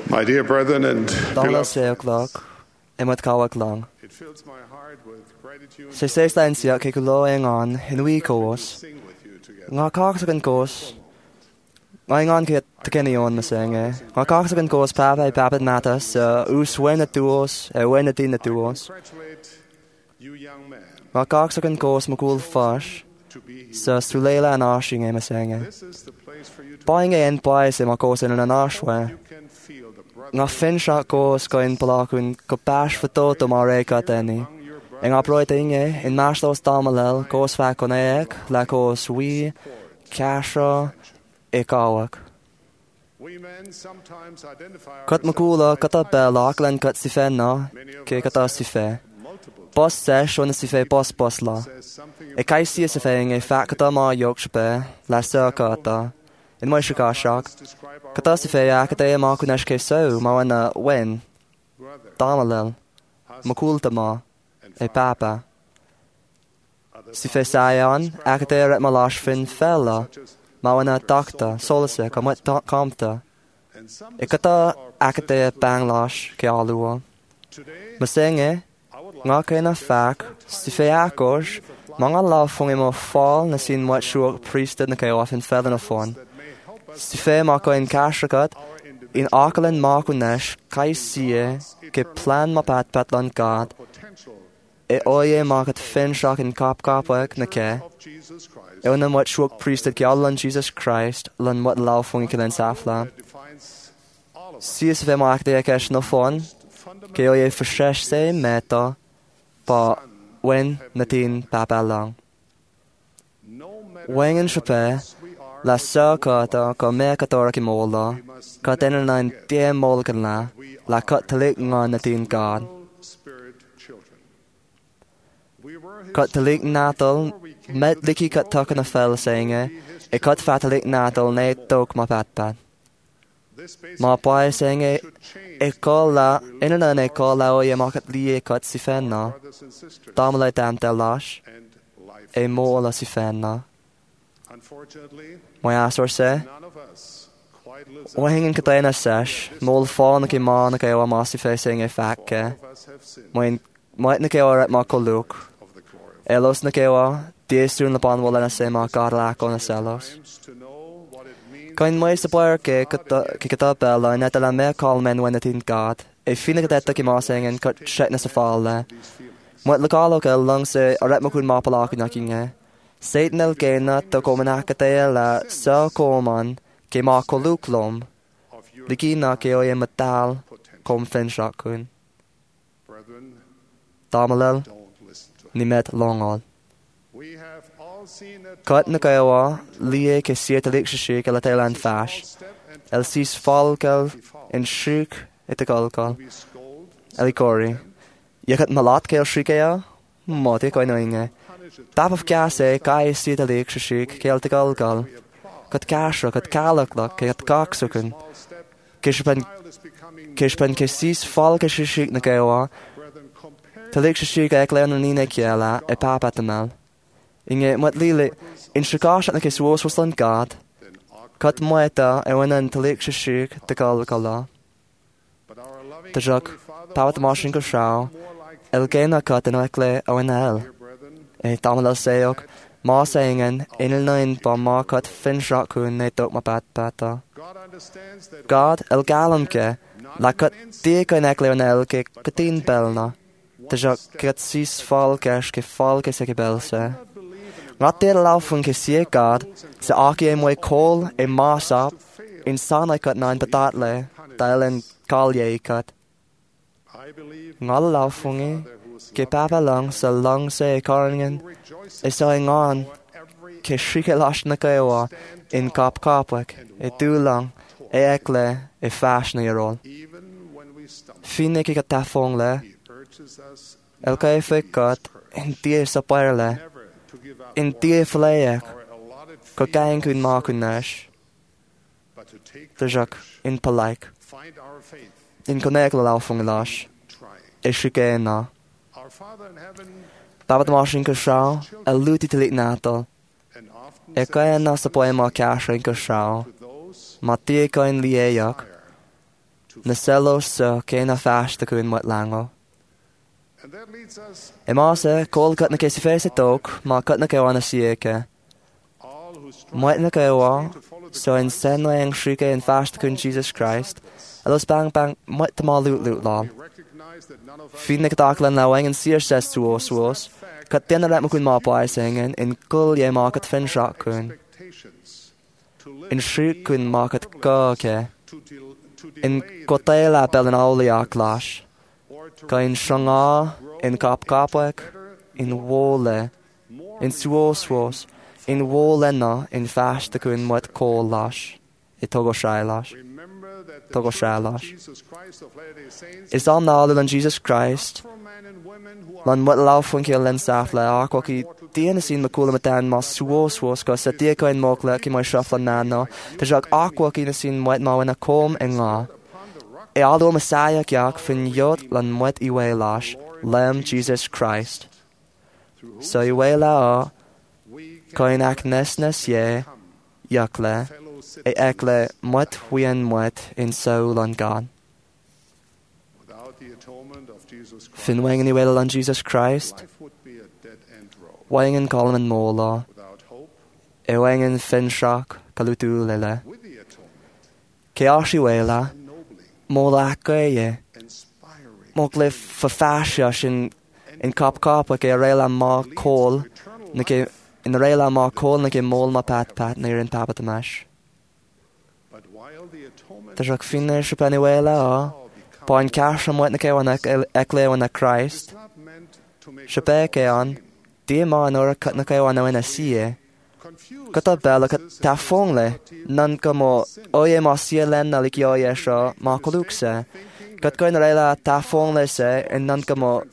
S3: My dear brethren and
S5: Dála
S3: beloved,
S5: séach lech, imad cáhaach lang.
S3: it fills my heart with gratitude
S5: Sé sé stancia ke go lo an hinui kos.
S3: sing with you together.
S5: Nga kaks gan kos. Nga ngan ke tekeni on na senge. Nga kaks gan kos papa natas us wena tuos wena tin tuos.
S3: Congratulate you young men
S5: Nga kaks gan kos makul fash.
S3: to be here.
S5: Sa strulela an ashing e senge.
S3: This is the place for you to
S5: Buying en pai se makos in an ashwe.
S3: you can feel the brother
S5: Nga fin shot kos go in palakun ko bash foto to mare ka teni. En aproit inge in maslos damalel kos fa konek la kos wi kasha ekawak.
S3: we men sometimes identify
S5: Kat makula kata belak lan kat si fe na ke kata si fe. Bos sesh on si fe bos la. E kai si fe nge fa kata ma yok shpe la sa kata. In my shika shak. Kata si fe ya kata ma kunash ke so ma wana wen. Damalel. Makul ma e papa. Si fe sayan akate ret malash fin fella. Ma wana doctor solase kamat kamta. E kata akate banglash ke alua. Masenge nga kena fak si fe akos mga lafong imo fall na sin wat shuok priestad na kayo ofin fella na fon. Si fe ma ko in kashakat in akalan ma kunesh kai siye ke plan ma patlan God. E oye ma kat fin shak in kapwek na ke.
S3: Jesus Christ
S5: E unan wat shuok priestad ke alan Jesus Christ lan wat lafong ikilan safla.
S3: defines all of us.
S5: Si fe ma akde kesh no fon ke oye forshesh se meta pa wen na tin papa lang.
S3: No matter
S5: Wengen shape la sa kata ko me katora ki mola ka tenan tie mol kan la kat talik ngan na tin God.
S3: spirit children. We were his
S5: Kat talik natal met liki kat takan na fel senge e kat fatalik natal ne tok ma patpat.
S3: this basic
S5: Ma pai senge e kola inanan e kola o ye makat li e kat si fenna
S3: brothers and sisters
S5: damala dam lash
S3: and life.
S5: e mola si fenna.
S3: Unfortunately,
S5: Mai asor se
S3: none of us quite lives
S5: o hingin katay na sesh mol fawn ki ma na kayo ma si fe senge fakke.
S3: of us have sinned
S5: Mai na kayo at ma koluk.
S3: of the glory of
S5: Elos na kayo diesun lapan wala na se ma karlako na selos.
S3: times to know what it means
S5: Kain mai sa player ke kata bella na tala me call men when natin God. E fina kateta ki ma singen kat shet na sa falla. Mo lokalo ka lang se aret mo kun ma pala ku nakinge. Satan el gena to komana kataya la sa koman ke ma koluklom.
S3: of your
S5: Liki na ke oye matal kom fin shakun.
S3: brethren.
S5: Damalel
S3: Don't listen to
S5: ni met longol.
S3: We have all seen it.
S5: Kat na kayo liye ke siya talik siya ke la tailan fash.
S3: Step and
S5: El sis falkel in shuk itakalkal.
S3: we scold,
S5: Elikori. Yakat malat kayo shikaya? Moti ko inoinge. Tap of kase kai siya talik siya ke el tikalkal. Kat kasha, kat kalaklak, kat kaksukun. Kishpan
S3: is becoming
S5: Kishpan ke sis falke siya na kayo
S3: brethren compared
S5: talik siya ke ekle na nina kiela e papatamel. Inge mat lili in shikasha na kiswos waslan God. Kat moeta e wanan talik siya tikalkala.
S3: but our loving
S5: Tajak,
S3: Holy Father
S5: pawat
S3: wants
S5: mashin ko
S3: us to
S5: siya,
S3: be more like
S5: el gena kat en ekle o en el.
S3: dear brethren.
S5: E tamalal seyok, ma singen, inil nain pa ma kat fin shakun ne tok ma pat pata.
S3: God understands that
S5: God el galam ke, la kat die ko en ekle o en el ke katin belna. Tajak kat sis fal kesh ke fal ke se ke bel se. Ngat der laufun ke sie God, se aki e moe kol e masap, in sana kat nain patatle, dail en kalye kat.
S3: I believe
S5: Ngal laufungi, ke papa lang sa lang se karningen, e sa ngan, ke shrike lash na kawa, in kapwek, e du lang, e ekle, e fash na yarol.
S3: even when we stumble,
S5: Fine ke katafong le,
S3: He urges us
S5: el ka e fikat, in die sa pairle,
S3: never to give up
S5: in die fleiek,
S3: our allotted
S5: ko
S3: field,
S5: kain kun ma kun nash,
S3: but to take
S5: tajak, in palaik,
S3: find our faith,
S5: in konek la laufung lash,
S3: trying.
S5: e shrike na.
S3: Our Father in heaven,
S5: Babat mashin ka shao, el luti tilik natal,
S3: and often
S5: e kaya na sa poema kasha in ka shao,
S3: to those
S5: ma tie kain lieyak, na selos sa cé na feasta chun muid lango. I mása cóil cut na cé sa féis a tóg má cut na céhá na siaca. Muid na céhá so in sen le an sríca in feasta chun Jesus Christ a los bang muid tá má lút lá. Fin na cadachlan na wain an siar ses suos cut déna reit mo chun má páis ingin in gul é má cut fin seach chun. In srí chun má cut gáce in gotéile bell an álaíach lás. Gain siangá in capcapaig, in wóle, in suos, in wólena in feasta chun muid cóil lás. I tugo sé lás. Is an nála an Jesus Christ lan muid láfun cé len saf le áquach I déana sín macúla matain má suos go sa díagain mógla cí mai sraf lan nána tá seach áquach ína sín muid má ina com in ngá. I aldo Messiah geach fin jod lan muid I wé lás lem Jesus Christ. So I wé lá coin ac nesnes ye yakle e ekle muid huian muid in saul an God. Fin wengen I wé an Jesus Christ wengen colman móla e wengen fin shock kalutú lele. Ke ashi wé móla acaie mógla fafásia sin in capcapa ag réile má cóil in réile má cóil na ag mól má pat na in tapat a meis. Tá seach finne se penna bhile á páin ceas am muid na céhhain ag léhain na Christ se bé é an dí má an ora cut na céhhain na ina sia Gata bella ta fongle nan como oye má sia len na lik yo yesha má kolukse gat goin reila ta fongle se en nan como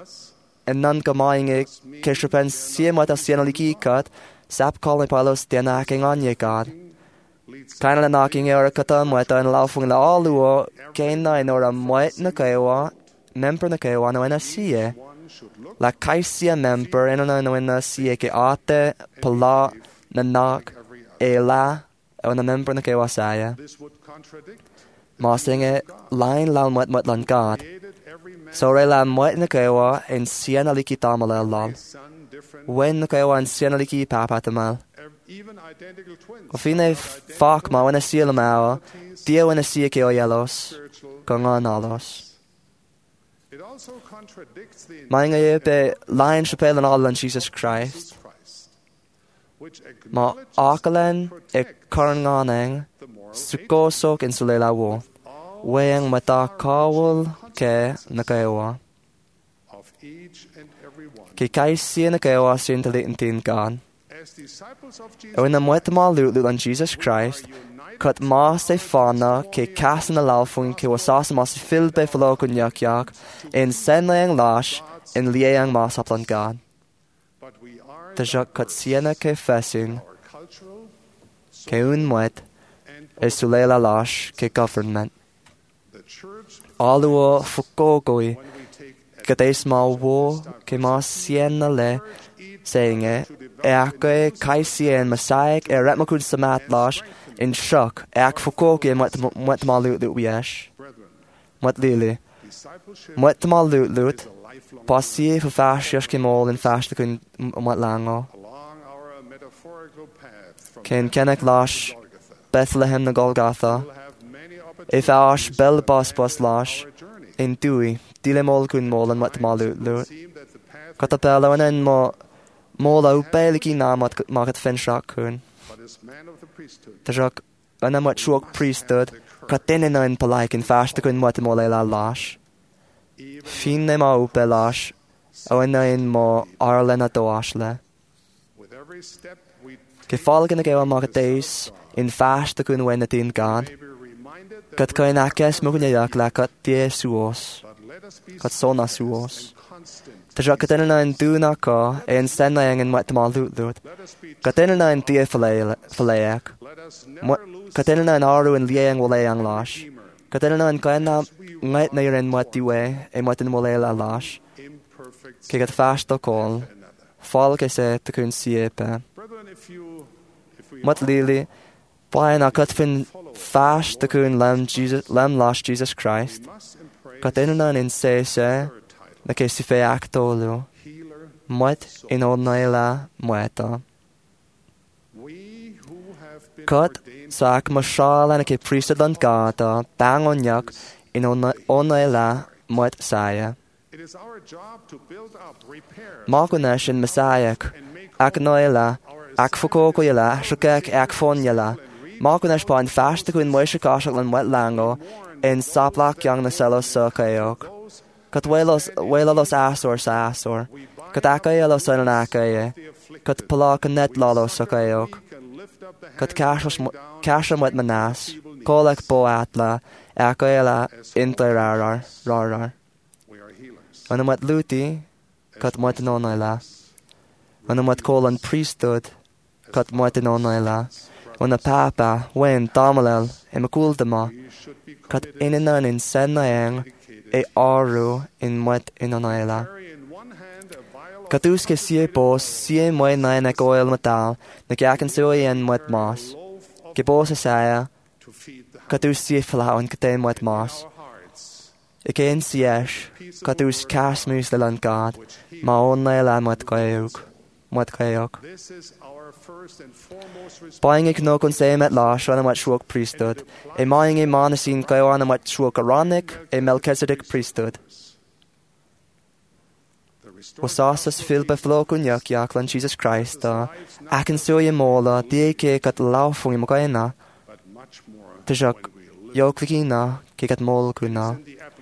S5: inge keshapen sia mata sia na liki kat sap calling palos denaking on ye God kind knocking ora kata mueta en laufung la aluo gain na in ora muet na kaiwa member na kaiwa na ina sia la kaisia member en na ina sia ke ate pala na knock e la o na member na kaiwa saya ma singe line la muet lan God so re la muet na kaiwa en sia na liki tamala lol when na kaiwa en sia na liki papa tamal o fine fuck ma when I see them out dia when I see ke o yellows going on alos Mainga ye be line chapel and all on Jesus Christ ma akalen e karnganeng sukosok in sulela wo weng mata kawul ke nakaewa ke kaisi nakaewa sintali intin gan o na muet ma lulu on Jesus Christ cut ma se fana ke kasan laufung ke wasas ma se fil be flo kun yak in senlang lash in liang ma saplan gan the jak cut siena ke fesin ke un muet is sulela lash ke government aluo fukogoi kates ma wo ke ma siena le saying it ake kaisien masaik retmakun samat lash in shock ak fukoki mat malut wiash mat lili mat malut passie for fashion kemol in fast kun mat lango ken kenek lash Bethlehem na Golgotha if ash bel bas lash in dui dilemol kun mol and mat malut katapela and mo Mola upeliki na mat fin shock kun Tajak ana mat shuok priesthood katenena in palaik in fast kun mat molela lash fin ne ma upelash awena in mo arlena doashle ke falgen ge wa magdays in fast kun when it in gan kat kain akes mo kun yak la kat suos kat sona suos Tajak katenena in duna ka en senna in mat malut katenena in tie falayak katenena in aru in liang wolayang lash katenena in kaina ngait na in mat diwe e mat in wolela lash ke gat fast to call fall ke se te kun siepe mat lili Bain a cut fin fast the coon lem lost Jesus Christ. Cut in an say na ke si fe actolu. Muet in old naila mueta. Cut sac mashal and a ke priesthood and gata bang on yak in old naila muet saya. Markunesh in Messiah ac naila ac fukoko yala shukek ac fon yala. Markunesh pain fast the coon moisha kashak and wet lango in saplak young na selos circayok. Cut whalos asor sa asor. Cut akayelos an akaye. Cut palak net lalo circayok. Cut casham wet manas. Kolek bo atla. Akayela interarar. When wet luti. Cut wet nonaila. When wet colon priesthood. Cut wet nonaila. When the papa, when Damalel, and Makuldama, cut in and in Senayang, a aru in wet in Onaila. Katuske sie bos, sie moy nine ek oil metal, the gakan soy and wet moss. Gebos asaya, katus sie flau and katem wet moss. Again siesh, katus cast moose the land god, ma on naila wet kayok. Buying a knock on same at lash on a much work priesthood, a mine a monasin go on a much work Aaronic, a Melchizedek priesthood. Was asas filled by Flokunyak Yaklan Jesus Christ, I can show you mola, DK cut laufung imagaina, Tijak Yoklikina, kick molkuna.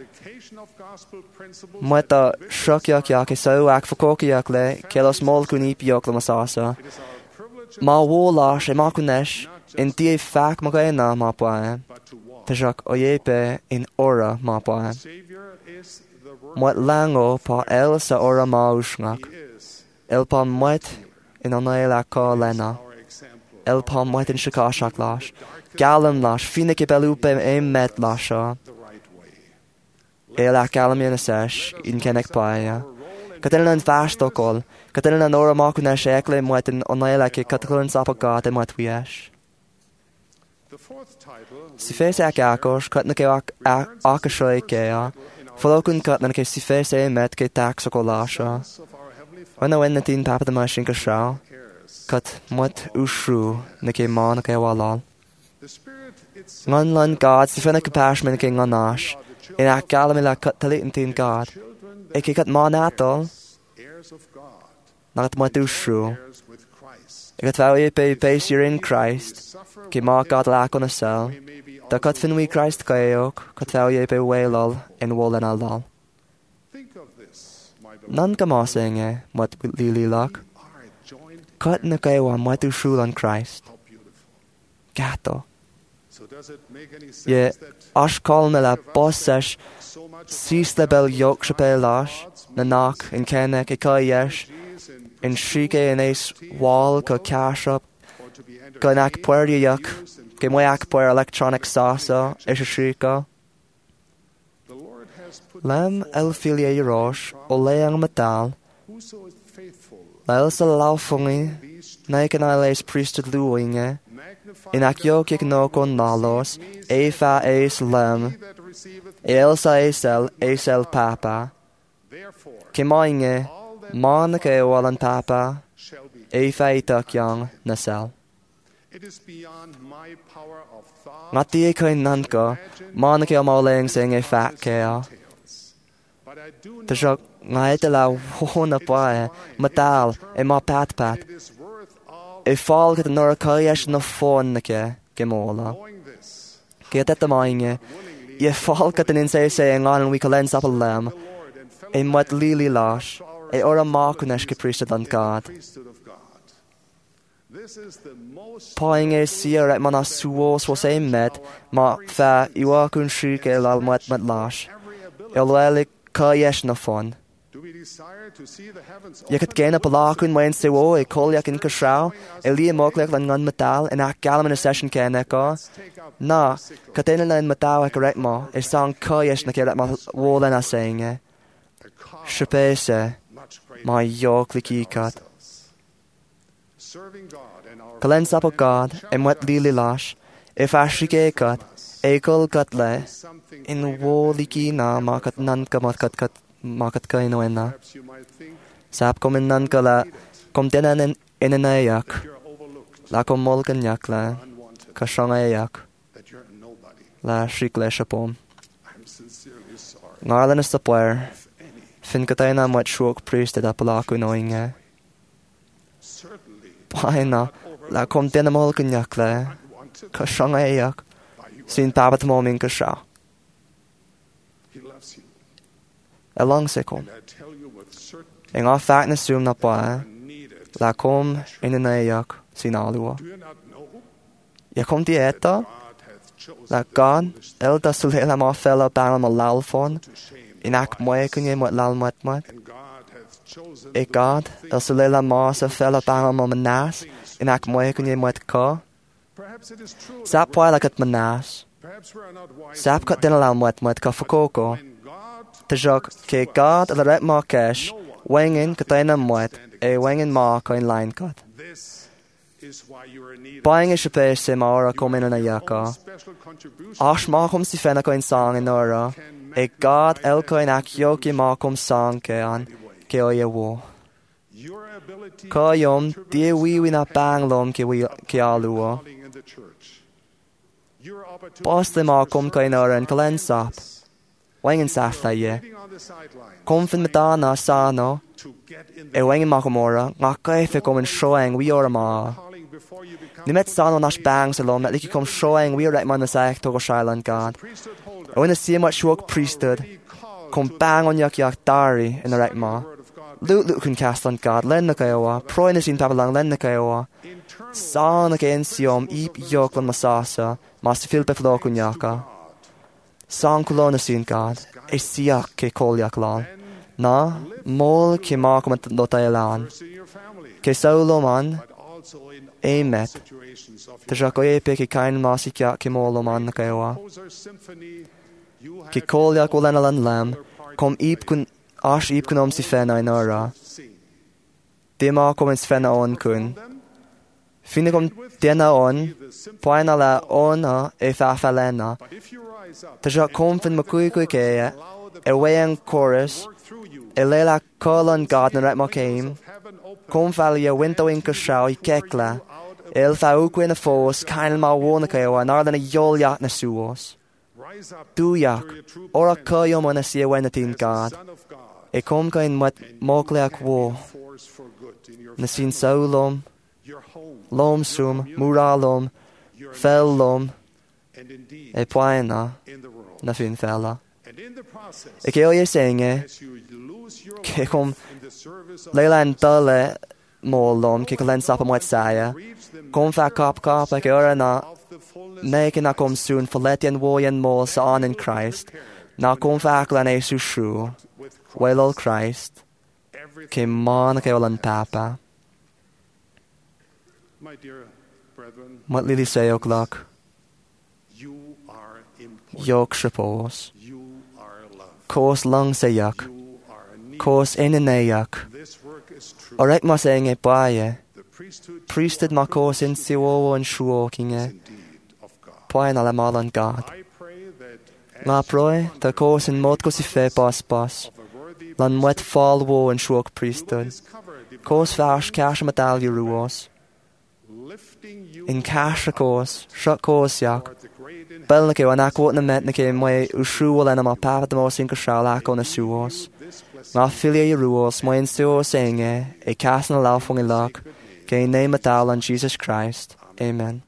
S5: Meta shokyak so ak for kokyakle, kelos molkuni piokla masasa. Ma wolash e makunesh in die fak magaina ma poe. Tijak oyepe in ora ma poe. Mwet lango pa el sa ora ma ushngak. El pa mwet in anaila ka lena. El pa mwet in shikashak lash. Galam lash, finike belupe e met lasha. El ak galam yenesesh in kenek paia. Katelan fastokol. Katelan ora makunesh ekle mwet in anaila ke katelan sapagat e mwet wiesh. Si fes ak akos, katnake akashoy kea. Folokun katnan ke si fes e met ke taxokolasha. When I went the teen papa the machine kashaw. Kat mwet ushru ne ke man ke walal. Ngan lan God, si fena kapashman ke nganash. In ak galamila kat talit teen God. Eke kat man atol. Nagat mwet ushru. Ikat vau pe base you're in Christ. Ke ma God lak on a cell. Da kat fin we Christ kayok. Kat vau pe wailal in wall and aldal. Nan kamasenge mwet lili lak. Kat na kaywa mwet ushru on Christ. Gato. Ye ash kalmela bossesh sis lebel yok shapel lash na nak in kenek ikayesh in shrike in ace wall ka cash up ganak puerdi yak gemwayak puer electronic sasa ish shrika lem el filie rosh o leang metal lel sa laufungi naiken ailes priesthood luinge in ak yok ik no kon nalos efa eis lem elsa esel papa kemainge manake walan papa efa itak yang nasel ngati kain nanka manake amaleng sing e fat kea tajak ngaite la hona pae metal e ma pat e fall ket nor kayesh no phone ke gemola get at the mine ye fall ket in say on we can up a lamb in what lily lash e ora makunesh ke priesthood on God Pawing e siar at mana suos was a met ma fa iwa kun shrik el al mat lash elwele kayesh no phone Je could gain up a lakun when se wo e kolyak in kashrau, e lia moklek lan ngan metal, and ak galam in a session can eko. Na, katena in metal ek rek mo, e sang koyesh na keret ma wo then a saying e. Shapese, ma yok liki kat. Kalen sapo God, and wet lili lash, If Ashike cut, Ekel cut le, in Woliki na market nanka market kainoena. Sap kom in nanka la, kom denen in an ayak, la kom molken yak la, kashang ayak, la shikle shapom. Ngarlan is the player, fin kataina mat shok priest at apalaku knowing eh. Paina, la kom denen molken yak la, kashang ayak, sin pabat moming kasha. Along sekom. En af fakna sum na pa, la kom in an ayak, sin alua. Ja kom die eta, la God, elda sulela ma fella bang ma lalfon, in ak moe kunye mot lal mat. E God, el sulela ma sa fella bang ma manas, in ak moe kunye mot ka. Sap poa la kat manas. Sap kat din lal mot ka fakoko. Tajok ke God el ret ma kesh, wengin katayna mot, e wengin ma ka in line kat. Buying is a place se maura kom in an ayaka. Ash ma kom si fena ko in song in ora. E God el ko in ak yoki ma kom song ke an ke oye wo. Ka yom die wi na bang lom ke alua. Boste ma kom ka in ora en kalen sap. Wengin safta ye. Kom fin medana sano. E wengin ma komora. Ngaka efe kom in shoeng wi ora ma. Ni met sano nash bang salom that liki kom shoeng wi ora man na saik togo shailan God. I wanna see much shok priesthood. Kom bang on yak dari in the right ma. Lut kun cast on God. Len na kayowa. Proy na sin tabalang len na kayowa. Sa na kayen siyom ip yok lan masasa. Mas fil beflo kun yaka. Sang kulona sin God. E siyak ke kol yak lan. Na, mol ke ma kom at lotayalan. Ke saulo man. Emet. Tajako epe ke kain masikya ke molo man na kayowa. Ke kol yak ulenalan lam. Kom ip kun ash ip kun om si fena in ora. De ma kom in fena on kun. Fina kom dena on. Poina la ona e fa falena. Tajak kom fin makui kaya. E weang chorus. E lela kolon God na ret ma came. Kom falia winto in kashaw I kekla. El fa ukwe na fos kain ma wona kayo nar than a yol yak na suos. Du yak. Ora kayo mo na siya wenatin God. E kom kain mat mokleak wo. Na sin saulom. Lom sum. Muralom. Fel lom. E poina. Na fin fella. E ke oye senge. Ke kom leilan dale molom ke kalen sapa mwet saya. Kom fa kop e ke ora na neke na kom soon forletian woyen mol sa on in Christ. Na kom fa aklan e su shru. Wailol Christ. Ke man ke olan papa. Mat lili say o'clock. Yok shapos. Kos lang sayak. Kos inayak. Orek ma saying e baye. Priesthood ma kos in siwo and shuo kinge. Poin ala malan God. Ma proy, ta kos in mot kosi fe bas. Lan mwet fall wo and shuok priesthood. Kos fash cash medalli ruos. In cash a kos, shut kos yak. Bel na ke wan akwot na met na ke mwe ushuol en ma papa de mo sin kashal ako na suos. Nga filia ruos mo in suo saying e cast na laufong ilak. Ke name atal on Jesus Christ. Amen.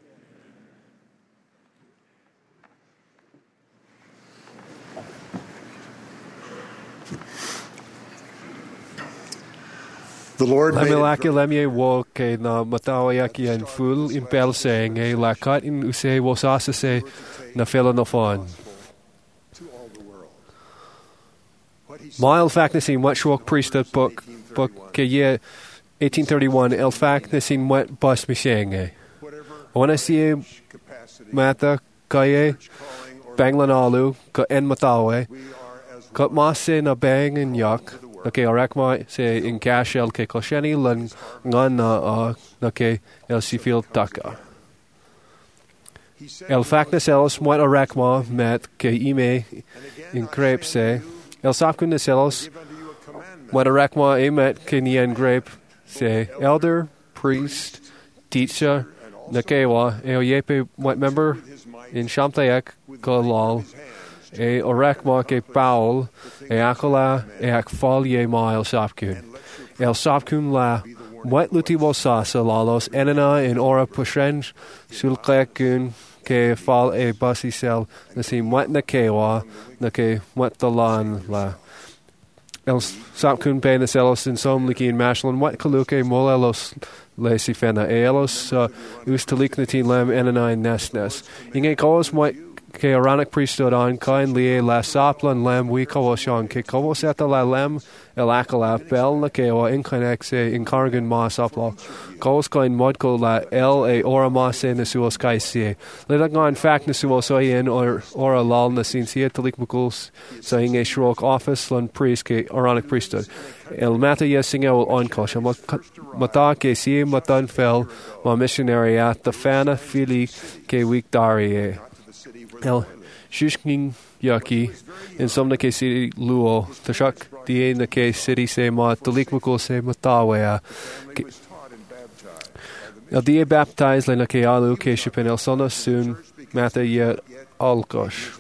S1: The Lord made
S2: Lamilaki lemye wo ke na matawayaki en full impel saying e lakat in use wasasa se na fela no fon. Mile Faknasin what shwok priesthood book ke ye 1831 el Faknasin what bus me saying e. When I see mata kaye banglan alu ka en matawe ka masse na bang and yak. Okay, arakma se in cashel ke kosheni lan ngan na ke el sifil taka. El factus elos moit orecma met que ime in grape se. El sapcundus elos moit orecma emet que nien grape se. Elder, priest, teacher, nakewa, yepe moit member in Shamtayak golal, orecma que Paul, acola, ac folie ma el sapcun. El sapcun la moit lutivo sasa lalos enena in ora pushen sulclecun que fal basisel nasi moit nakewa, nake moit dalan la. El sapcun penis elos in som liki in mashlin moit kaluke molelos lesi fena elos ustaliknatin lem enena in nesnes. Inge kos moit que Aaronic priesthood on kain lie la saplan lem we kawashon que kawoseta la lem el akala bel na kewa inkanexe in kargan ma sapla kos kain modko la el ora ma se na suos kaisi let on fact na suos in or ora lal na sin sia talikmukuls saying a shrok office lan priest que Aaronic priesthood el mata yesingel on kosha mata que si matan fel ma missionary at the fana fili que week dari El Shushking Yaki in somna ke city luo tashak die na ke city se ma talikmukul se matawea El die baptized le na ke alu ke shipen el sona soon mata ye alkosh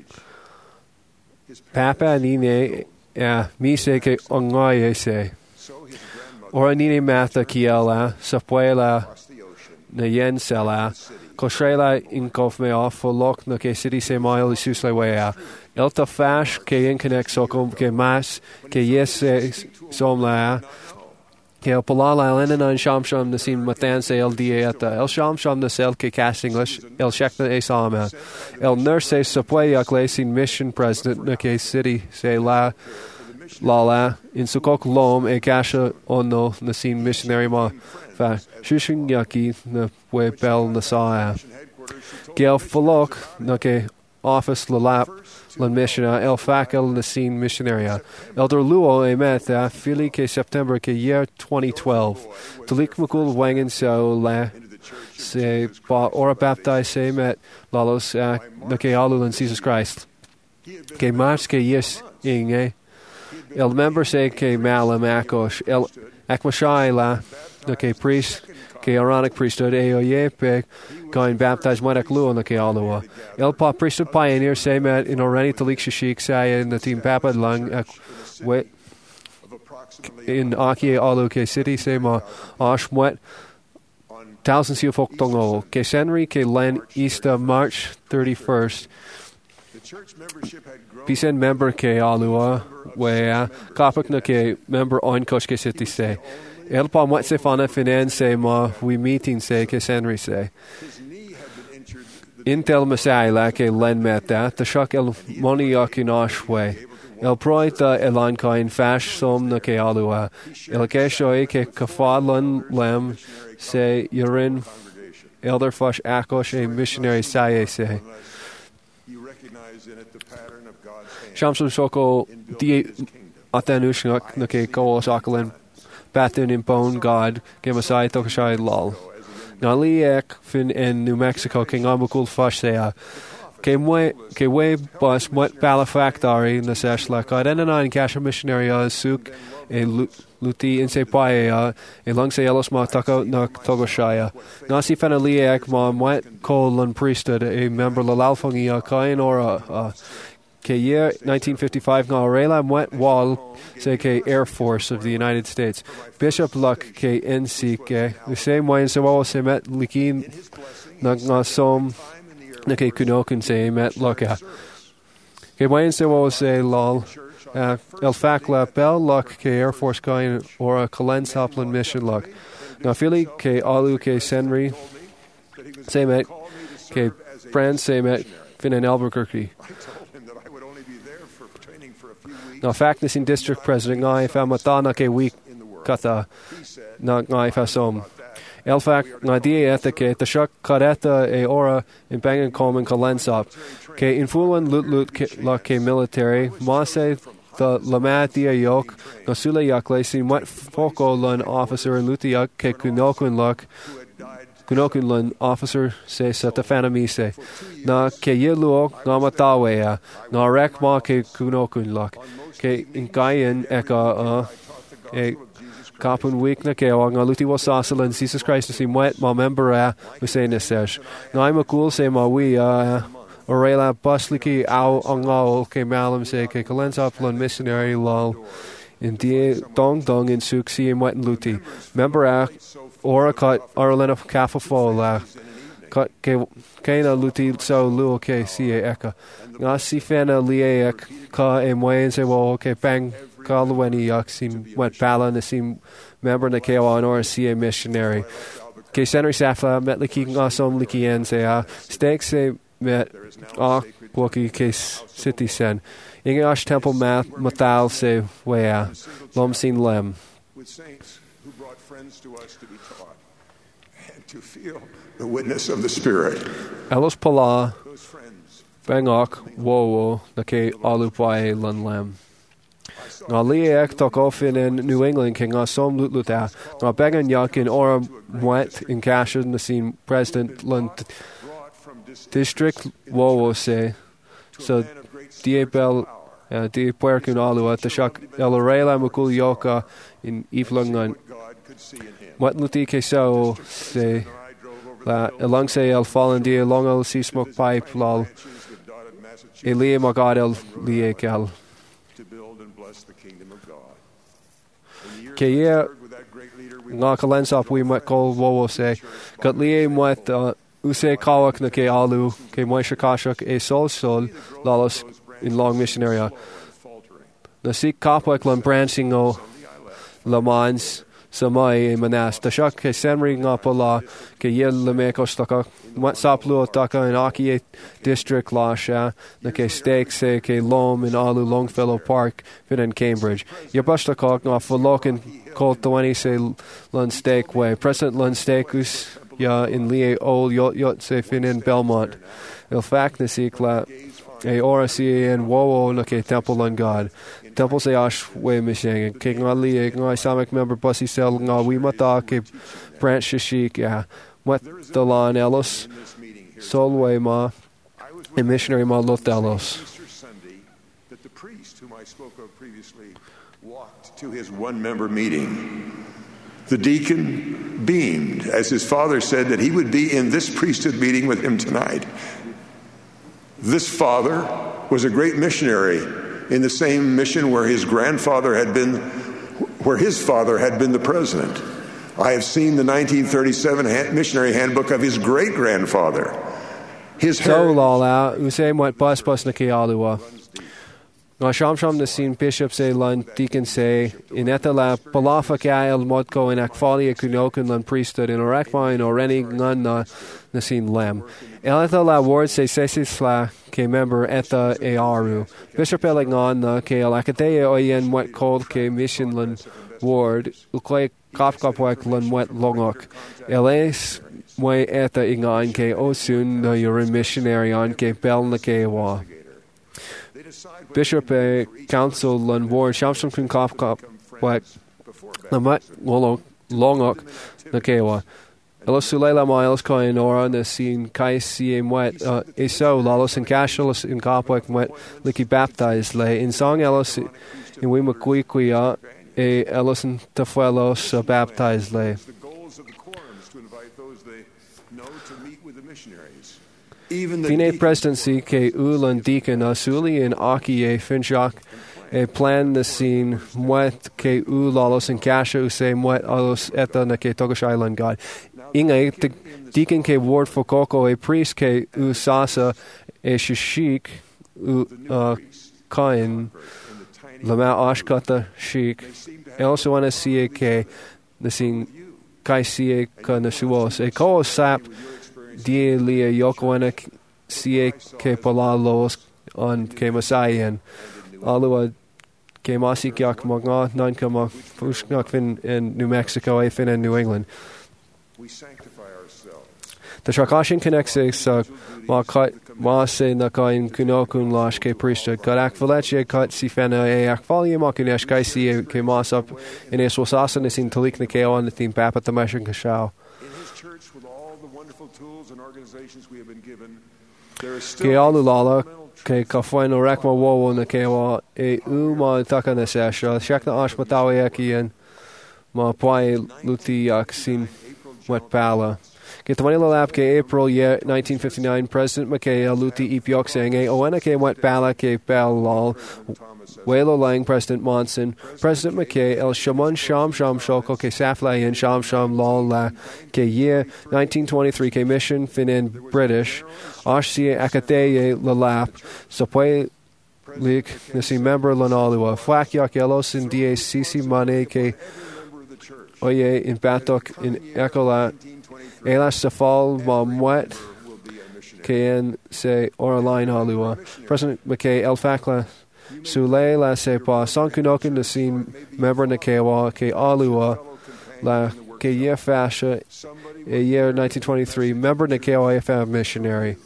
S2: Papa nine mi se ke ongaye se Ora nine mata kiela sapuela na yen sela Koshrela in kof me off for lock na ke city se mile isus le wea. Elta fash ke in connect sokom ke mas ke yes som la. Ke palala lenen an shamsham na sin matan se el dia at el shamsham na sel ke cast English el shekna e sama. El nurse se sapwe sin mission president na ke city se la in sukok lom e kasha ono na sin missionary ma. Fa shushin yaki na we bel na saia. Gel falok na ke office la lap lan missiona el fakel na sin missionaria. Elder luo e meta fili ke September ke year 2012. Talik mukul wangen so la se ba ora baptize se met lalos na ke alu lan Jesus Christ. Ke mars ke yes inge. El member se ke malam akosh el akmashai la na ke priest ke Aaronic priesthood yepe going baptized modak luo na ke alua el pa priesthood pioneer se met in orani talik shishik say in the team papa lang in aki alu ke city se ma ashmwet thousands of folk tongo ke senri ke len easter March 31st Pisen member ke alua wea kapak na ke member on kosh ke city se El pa mwet se fana finan se ma we meeting se ke senri se. Intel masai la ke len meta ta shak el moni yakinash we. El proita elan kain fash som na ke alua. El ke shoy ke kafadlan lem se yurin elder fash akosh a missionary saye se. Shamsun shoko di atanushnak na ke kawos akalen. Batun in Bone God, Gemasai Tokashai Lal. Nali ek fin in New Mexico, King Amukul Fashsea. Ke we bus what balafactari na seshla God and in Kasha missionary suk a luti in se paea a lung se elos ma tako na togoshaya. Nasi fanali ek ma mwet colon priesthood a member lalalfongia kain or Ke year 1955 na Rela Mwet Wall se ke Air Force of the United States. Bishop Luck ke NC ke the same way se wawa se met likin na som na ke kunokun se met Lucka. Ke way se wawa se lol el fakla bell Luck ke Air Force kain or a Kalen Saplan mission Luck. Na fili ke alu ke Senri se met ke Brand se met fin in Albuquerque. Na fact in district president ngai fa matana ke week kata na ngai fa som el fact na dia etike the shak kareta e ora in bangan common kalensop ke in fulan lut la ke military ma se the lama dia yok no sula yakle sin what foko lun officer lutia ke kunokun luk kunokun lun officer se sa ta fana mi se. Na ke ye luo nga matawe na rek ma ke kunokun lok. Ke in kayen eka e kapun week na ke nga luti was sasalan Jesus Christ si mwet ma member usene sesh. Na ima cool se ma we Orela busliki au angol ke malam se ke kalens upland missionary lol in die dong in suksi in wet luti. Member ora cut arlen of kafa fola cut ke kaina luti so luo ke si eka. Nga si fena lie ka e mwen se wo ke bang kalweni yak sim wet pala na sim member na ke on or si missionary. Ke senri safla met liki ngasom liki en se steak se met Woki case city sen. Inge Ash Temple Mathal se wea lom sin lem.
S3: With saints who brought friends to us to be taught and to feel the witness of the Spirit.
S2: Elos Pala Bangok Wowo na ke alupai lun lem. Nga liek tok off in New England king som lutluta. Nga began yak in ora mwet in cashin na scene president lund district Wowo se so die bel die puerkun alu at the shak elorela mukul yoka in iflungan what luti ke so se la along se el fallen die long el sea smoke pipe lol elie magad el liekel
S3: to build and bless the kingdom of God.
S2: Ke ye nga kalensop we might call Wowo se got lie mwet Use kawak na ke alu ke moisha kashak e sol lalos in long missionary. Na si kapwek lan branching o lamans samai e manas. Ta shak ke senri nga pala ke yel lemeko staka mat saplu taka in Aki district lasha na ke steak se ke lom in alu Longfellow Park fin in Cambridge. Ye bastakok nga falokin called 20 se lun steak way. President lun steakus in Lie Old Yot se fin in Belmont. Il fact na sikla e ora si en Wowo na ke temple on God. Temple se ash we mishing king ali nga Islamic member bussy sel nga we mata ke branch shik what the lawn Ellis Solway ma a missionary ma lot Ellis.
S3: That the priest whom I spoke of previously walked to his one-member meeting. The deacon beamed as his father said that he would be in this priesthood meeting with him tonight. This father was a great missionary in the same mission where his father had been the president. I have seen the 1937 missionary handbook of his great-grandfather. His
S2: Nga sham na sin bishop se lan deacon se in etala palafa ka el modko in akfalia kunokun lan priesthood in orakma in oreni ngan na sin lem. El etala ward se sesis la ke member eta aru. Bishop elangan na ke el akadea oyen wat called ke mission lan ward ukle kapkapwek lan wat longok. Eles mwe eta ingan ke osun na your missionary on ke bel na ke wa. Bishop Council Lund Ward Shamsham Kun Kop Wak Lamat Longok Nakewa Elosulela Miles Coin Ora na Sin Kai Siem Wet Eso Lalos and Cashalos in Kopwek Wet Liki baptized lay in song Elos in Wimakuikuia e Eloson Tafuelos baptized lay.
S3: The goals of the quorums to invite those they know to meet with the missionaries.
S2: Fine presidency ke ulan deacon asuli in Aki e finchak e plan na sin mwet ke ulalos in kasha use mwet alos eta na ke Togosh Island God. Inga deacon ke ward fokoko e priest ke usasa e shishik kain lama ashkata shik. E also wana siye ke na sin kai siye ka na suos e ko sap die lia yokoana sie ke palalos on ke masayan alua ke masik yak magna nan kama fushnak fin in New Mexico e fin in New England.
S3: We sanctify ourselves.
S2: The Shakashin connects ma kat ma se na kain kunokun lash ke priesthood kat akvaleche kat si fena e akvalia ma kunesh kai si ke masap in eswasasan is in talik na ke on the theme papa tamashin kashao. Ke alu lala ke kafuin o rekma wowo na ke wa e ma taka na sesha shek na ash matawi akian ma pai luti ak sin wet pala. Ke tamani lap ke April year 1959 President McKay luti ipiok senge o ana ke wet pala ke pel lol Welo Lang, President Monson, President McKay, El Shamon Sham Sham Shoko, Ke Safla and Sham Sham Lol La, Ke Year 1923, Ke Mission Finin British, Ashia Akateye Lalap, Sapwe Leak, Nisi Member Lanalua, Flakyak Elos in DACC Mane, Ke Oye in Batok in Ekola, Elas Safal Mamwet, Ke Se Oraline Halua, President McKay, El Fakla, Sule la sepa sankunokin the scene member na kewa ke alua la ke year fasha a year 1923 member na kewa FM missionary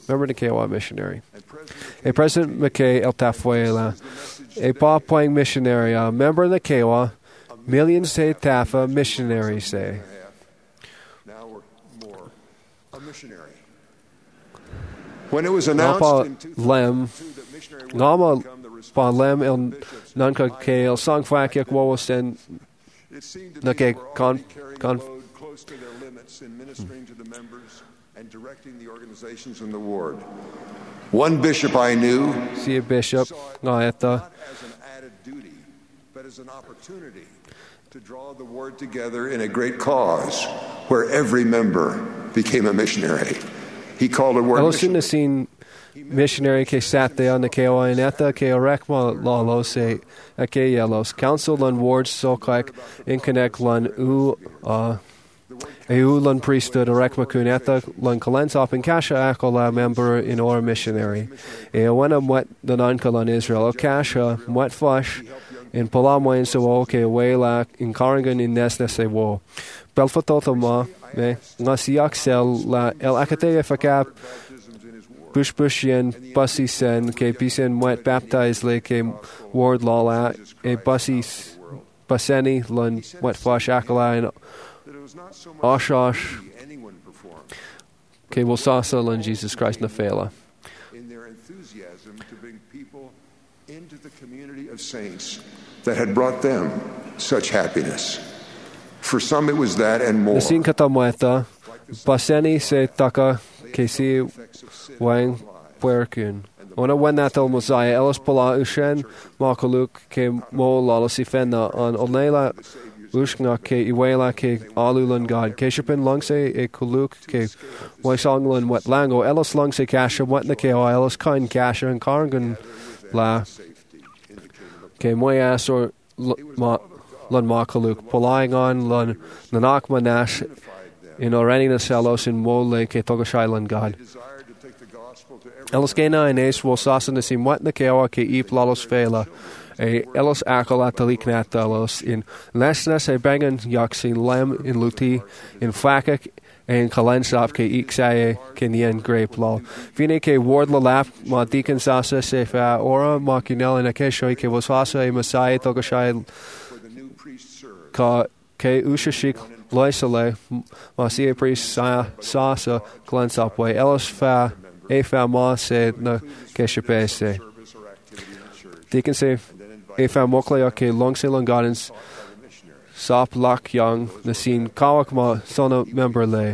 S2: a President McKay el tafuela a pa playing missionary a member na kewa millions say tafa missionary say
S3: now we're more a missionary. When it was announced in 2002 that missionary work
S2: pa lem il nanka ke el sang fakyak wosten na ke con
S3: close to their limits in ministering to the members and directing the organizations in the ward. One bishop I knew
S2: see a bishop
S3: not as an added duty but as an opportunity to draw the ward together in a great cause where every member became a missionary. He called it word
S2: missionary ke sate on the kewa in etha ke rekma lalo se ke yelos council lun wards so like in connect lun lun priesthood rekma kun etha lun kalensop in kasha akola member in or missionary when I'm wet the non-kalun Israel kasha wet flush in Palamwa in so ke wela in Karangan in nesne se wo belfatotoma me ngasiak sel la el akate fakap Bushbushian Bussy Sen ke Pisen wet baptized le ke ward lala a Bussy Baseni lun wet flush akala and Oshosh ke Wilsasa lun Jesus Christ Nafela.
S3: In their enthusiasm to bring people into the community of saints that had brought them such happiness. For some it was that and more.
S2: Nasin katamueta Baseni se taka ke si wang puerkun. Ona wenatel Mosiah Ellis Pala Ushen Makaluk ke mo lalasi fenna on Onela Ushna ke Iwela ke Alulan God Keshapin Lungse e Kuluk ke Waisonglan wet lango Ellis Lungse Kasha wetna ke Ellis Kain Kasha and Karangan la ke Moyas or Lun Makaluk Polying on Lun Nanakma Nash in Orenina Selos in Mole ke Togashailan God. Elos Gena in Ace will sasanis in wet na kewa ke ip lalos fela. A Elos Akola Taliknat Elos in Lesnes a Bangan Yaksin Lem in Luti in Flakak and Kalensop ke Iksaye Kenyan Grape Law. Vine ke Ward Lalap ma Deacon Sasa Sefa Ora Makinel in Akesho ke Wasasa a Messiah Togashai ka ke Ushashik Loisale Masia Priest Sasa Kalensopway Elos Fa Efa ma se na keshape se. Deacon se Efa moklaya ke longse longadens sop lak young na scene kawak ma sona member le.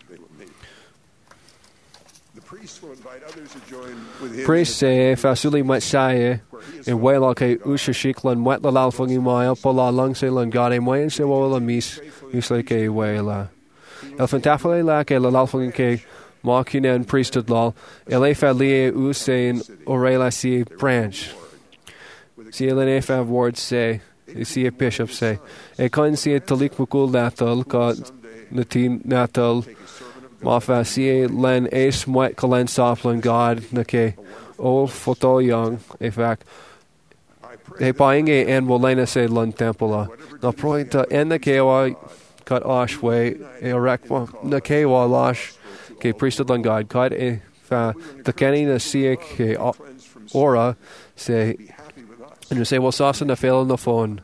S2: Priest se Efa suli mat saye in wela ke ushashiklan wet la lalfungi maya pola longse longade moyen se wola mis le ke wela. El fantafale la ke la lalfungi ke Makina and priesthood law, Elefa Lie Usain Orela si branch. Si Elefa ward say, si a bishop say, a coin si a talik mukul natal, ka natin natal, mafa si a len ace mwet kalen soplan God, nake, old photo young, a fact. He buying a and wolena say lun tempola. Na point en the kewa cut ashway, a rekma, nakewa lash. Ke priesthood on God, God e fa the kenny na sie ke ora say and you say well sauce na fail on the phone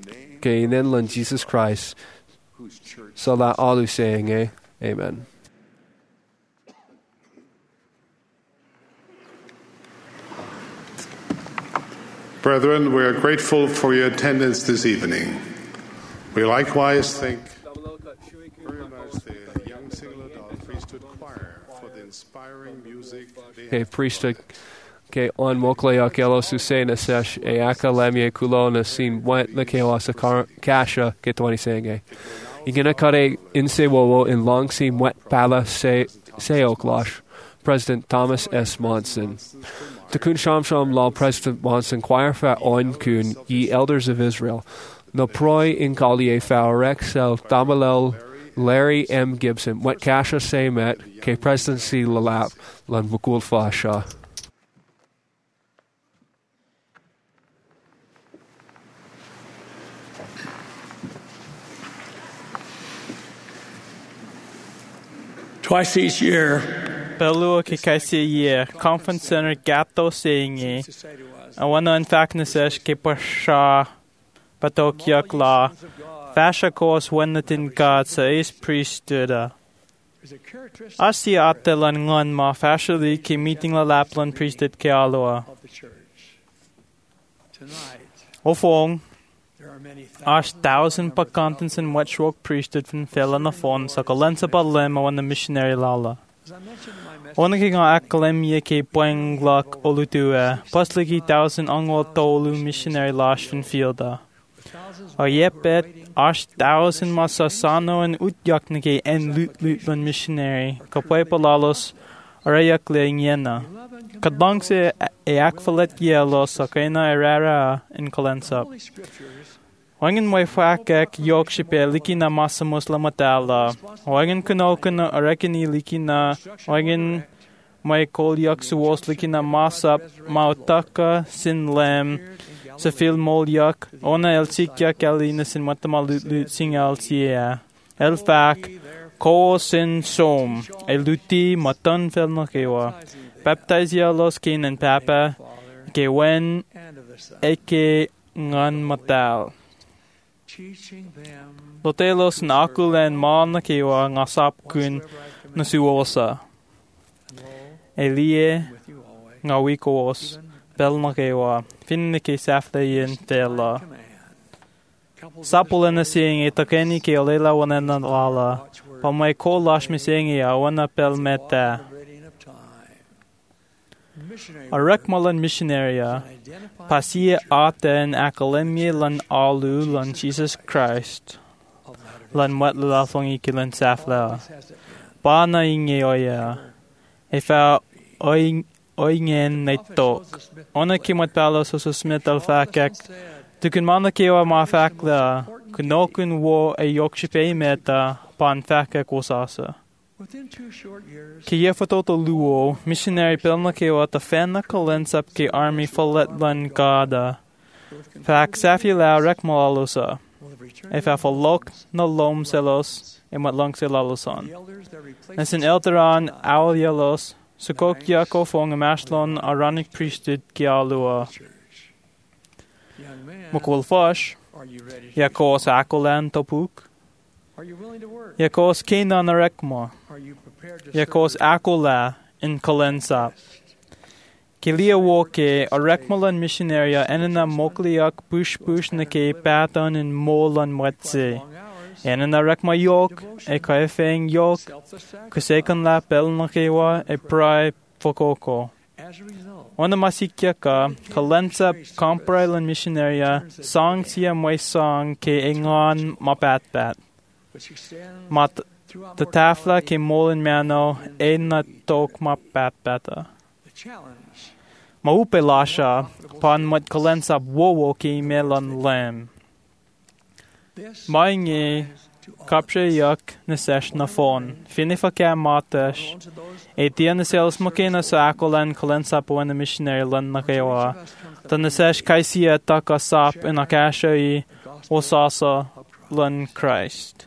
S2: ke nen lan Jesus Christ so that all you saying amen.
S10: Brethren, we are grateful for your attendance this evening. We likewise thank very much the Young Single Adult Priesthood Choir for the inspiring music they have
S2: priesthood ke on moklea kelos usena sesh e akalemie kulona sin went na kelos kasha ke 20 senge. Igena kare inse wowo in long sin wet pala se oklash. President Thomas S. Monson. To kun sham law President Monson choir fa on kun ye elders of Israel. No proi in collier faurek sel damalel Larry M. Gibson. Wet kasha se met ke presidency lalap lan mukul fasha.
S11: Twice each year,
S9: Belua ke kaisi year, conference center gato saying I want to unfact nasesh ke pasha patokyak la fasha course when the tin God sa is priesthood. Asi atelan ngon ma fasha li ke meeting la laplan priesthood ke aloa. Ofong Ash 1,000 pakantens in Wetchrock priesthood from Fela na fon sa kalensa pa lema wan the missionary lala. Ona ki nga akalem ye ke poeng glak olutua, pasli ki 1,000 angwal tolu missionary lash from fielda. O yepet ash 1,000 masasano and utyak na ke en lutlan missionary, kapoy palalos arayak leing yena. Kadlang se e akfalet yelo sa kaina erara in kalensap. Wangan may fakak yok shipe liki na masamos la matala. Wangan kunokuna arekini liki na wangan may kolyak suwos liki na masap mautaka sin lem sa fil molyak ona el sikyak alina sin matamalut singal siya. El fak ko sin som el luti matan fel na kewa. Baptize yalos kin and papa ke wen eke ngan matal. Lotelos na akulen man na kewa ngasap kun na suosa. Elie nga wikos bel na kewa fin ke safta yin tela. Sapula na sing itakeni ke olela wana na lala. Pa may ko lash mi singi wana pel meta. A rekmalan missionaria pasia aten akalemie lan alu lan Jesus Christ lan wat lalafong ikilan safla bana inge oya efa oingen naitok ona kimat palos so smith al fakak tukun mana kewa ma fakla kunokun wo a yokshipe meta pan fakak wasasa Kiye fototo luo, missionary pelna kewa ta fenna kalensap ke army fallet lan gada. Fak safi la rekmalalusa. Efa falok na lom selos, emat long selalosan. Nesin elteran awal yelos, sukok yako fong amashlon aranic priesthood kialua. Mukul fosh, yakos akolan topuk. Yakos kena na rekma. Yakos akola in kalensap. Kilia woke a rekmalan missionaria enena mokliak push na ke patan in molan wetse. Enena rekma yok, e kaefeng yok, kusekan la pel na kewa e prai fokoko. Ona masikya ka kalensap komprailan missionaria song siya moy song ke engan mapatpat. Mat the tafla ke molin mano na tok mapatpata. Maupe lasha pan mat kalensap wowo ke melan lem. Mainge kapshe yak nesesh na fon. Finifa ke matesh. Etian sels makena sa akolan kalensap wan the missionary lan na kewa. The nesesh kaisia takasap in akasha I osasa lan Christ.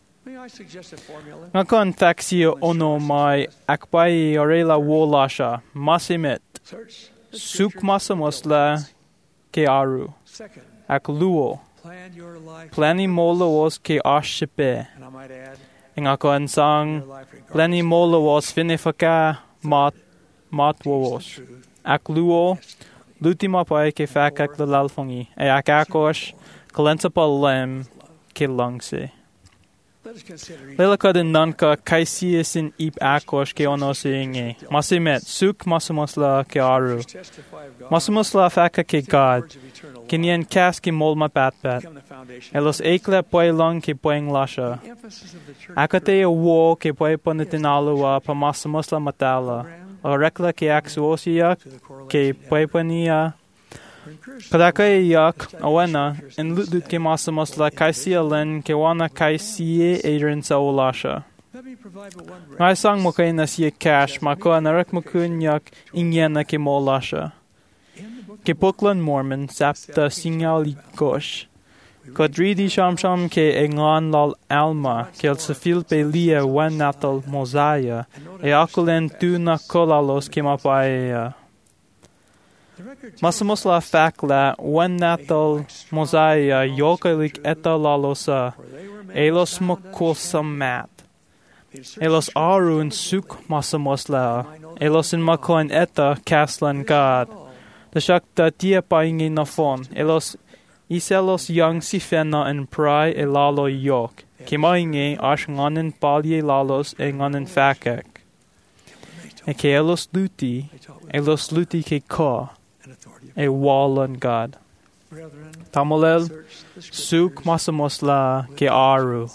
S9: Ngakon faxio ono mai akpai orela wolasha masimit suk masamosla ke aru akluo plani molo was ke ashipe ngakon sang plani molo was finifaka mat wos akluo L'ultimo poi che fa kak le lalfongi, e ak akos, kalensa pa lem, ke langse. Lela ka den nanka kaisiasin ip akos ke ono singe. Masimet, suk masamasla ke aru. Masamasla faka ke God. Kinien kas ke molma patpat. Elos ekle poi lang ke poeng lasha. Akate a wo ke poi ponitin alua pa masamasla matala. O rekla ke aksuosia ke poi ponia. Kadaka yak awena in lutlut ke masamasla kaisia len ke wana kaisie adrin sa olasha. Ngai sang mo kay na siya cash mako anarak mo kun yak inyana ke molasha. Ke Poklan Mormon sapta singal gosh. Kodridi sham ke engan lal alma kel safil pe lia wan natal mosaya e akulen tu na kolalos ke mapaea. Masamusla fakla wan natal mosaya yokalik eta lalosa elos mokosam mat. Elos arun suk masamusla elos in makoin eta kaslan God. The shakta tia paingi na fon elos iselos yang si fena en prai e lalo yok. Kimaingi ash nganen palye lalos e nganen fakak. E ke elos luti ke ka. A wall on God. Tamolel suk masamosla ke aru.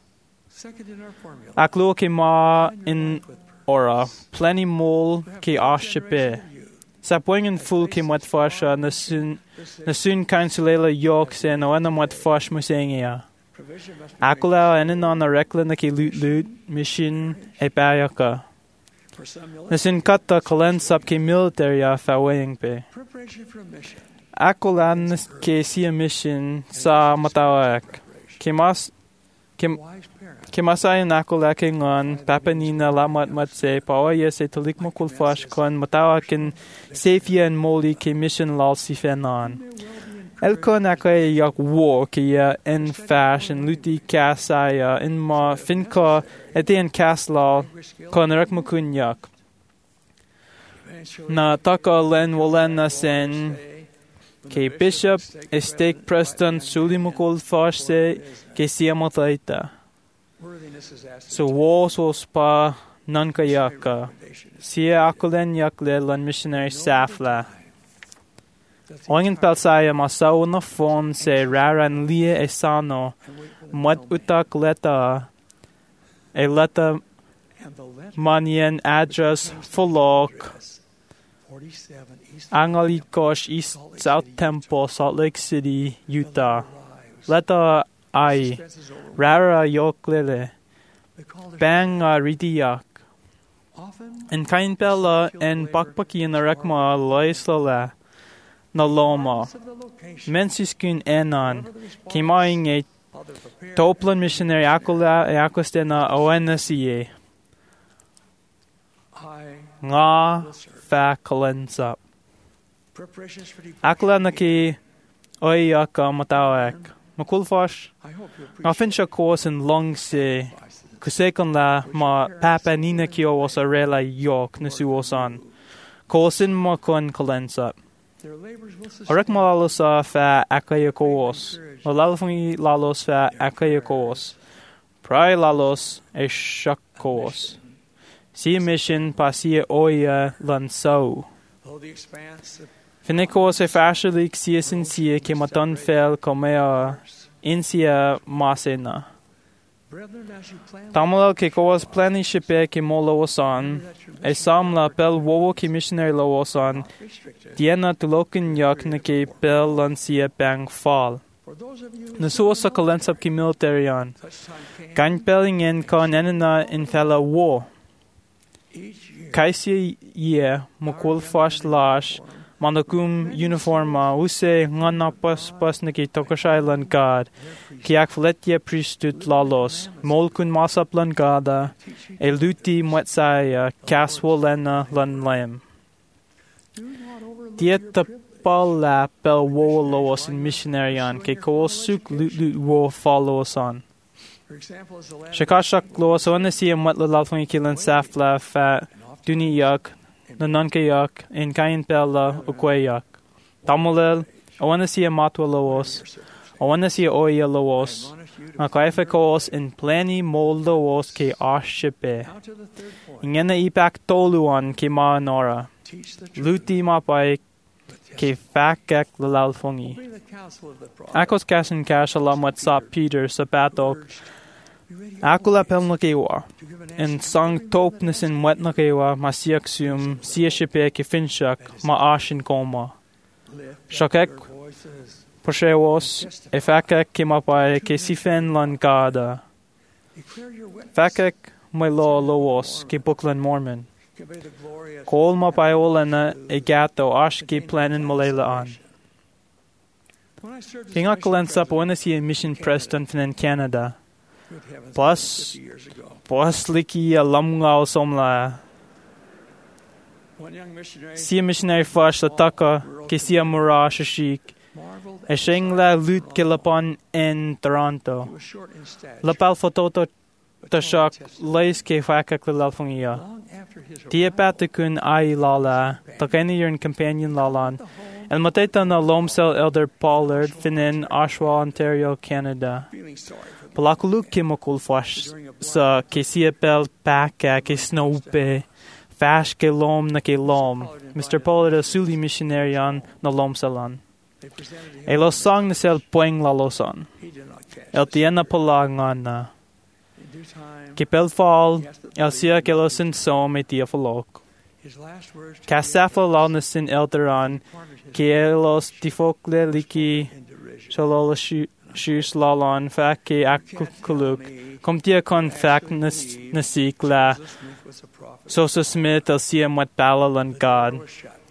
S9: Aklo ke ma in ora plenty mol ke ashepe. Sapoingen full ke mat fasha na sun kansulela yok se no ana mat fash musengia. Akola enan na rekla na ke lut mission e bayaka. Nasin kata kalen sap ke militaria faweng pe. Akolan ke siya mission sa matawak. Kemasayan akola ke ngon papanina lamat matse pawaya se tulik mo kulfash kon matawakin safia and moli ke mission lal si fenan. Elkon akay yak wo kaya en fashion luti kasaya in ma finka ete en kaslal kon rakmukun yak. Na taka len wolen na sen ke bishop estek preston sulimukul fash se ke siamataita. So wo so spa nanka yaka. Sia akulen yakle lan missionary safla. Oingen pelsaya masao na fon se raran lia esano mat utak leta e leta manien address folok Angalikosh East South Temple, Salt Lake City, Utah. Leta ai rara yoklele bang ridiyak en kain pela en bakpaki na rekma loislala na loma mensiskun enan kimaing e toplan missionary akola e akostena onasie nga fa kalensa akola na ki oyaka matawak makulfash nga finsha course in long se kusekon la ma papa nina kio was a rela yok nasuosan course in ma kon kalensa Orek malalosa fa akayakos. Malalfungi lalos fa akayakos. Prai lalos e shakos. Si mission pasia oya lansau. Finikos e fashalik sia sinsia ke maton fel komea insia masena. Tamala ke koas plani shipe ke molowasan, e samla pel wowo ke missionary lowasan, diena tulokin yak na ke pel lansia bang fall. Nasuo sa kalensap ke militarian, kan pelingen kan enena in fella wo. Kaisia ye mukul fash lash, mandakum uniforma use nganapas pas na ke tokashailan God, kiak fletye pristut lalos, molkun masaplan gada, e luti mwetsaya kaswolena lan lem. Dieta pala pel wo loos in missionaryan ke ko suk lut wo followasan. Shakashak loos onesi mwetla lalfong ikilan safla fa duniyak, nanankayak, in kain pela ukwayak. Tamulel, Oanasia Matwa Loos, Oanasia Oya Loos, Nakaifikos in Plani Moldoos ke Ashipe. Ingena ipak toluan ke Maanora. Luti mapai ke fakek lalfongi. Akos kasin kashalam wat sa Peter sa patok. Akula pelnakewa. En sang topnesin wet nakewa masiaksium siashipe ke finshak ma ashin koma. Shakek Poshewos efakek ke mapai ke sifen lan gada. Fakek my law lowos ke Bookland Mormon. Kol mapai olena e gato ashke planin malela an. King Akalensa Poenesi Mission Preston in Canada. Plus liki alumngao somla. Sia missionary flash la taka ke sia mura shashik. E shengla lut ke lapon in Toronto. Lapal fototo tashak lais ke fakak lalfungia. Tia patakun ai lala. Takeni your companion lalan. El mateta na Lomsel Elder Pollard finin Oshawa, Ontario, Canada. Palakuluk ke mokul flash sa ke sia pel paka ke snowpe. Fash ke lom na ke lom. Mr. Pollard a suli missionarian na Lomselan. Elos sang na sel poeng lalosan. El tiena palangan na. Kipel fall, el sia ke losin som e tia falok. Kasafla lalnasin elteran, ke elos tifokle liki shalala shus lalan fa ke akukuluk. Kom tia kon fak nasik la. Sosa Smith el sia mat balalan God.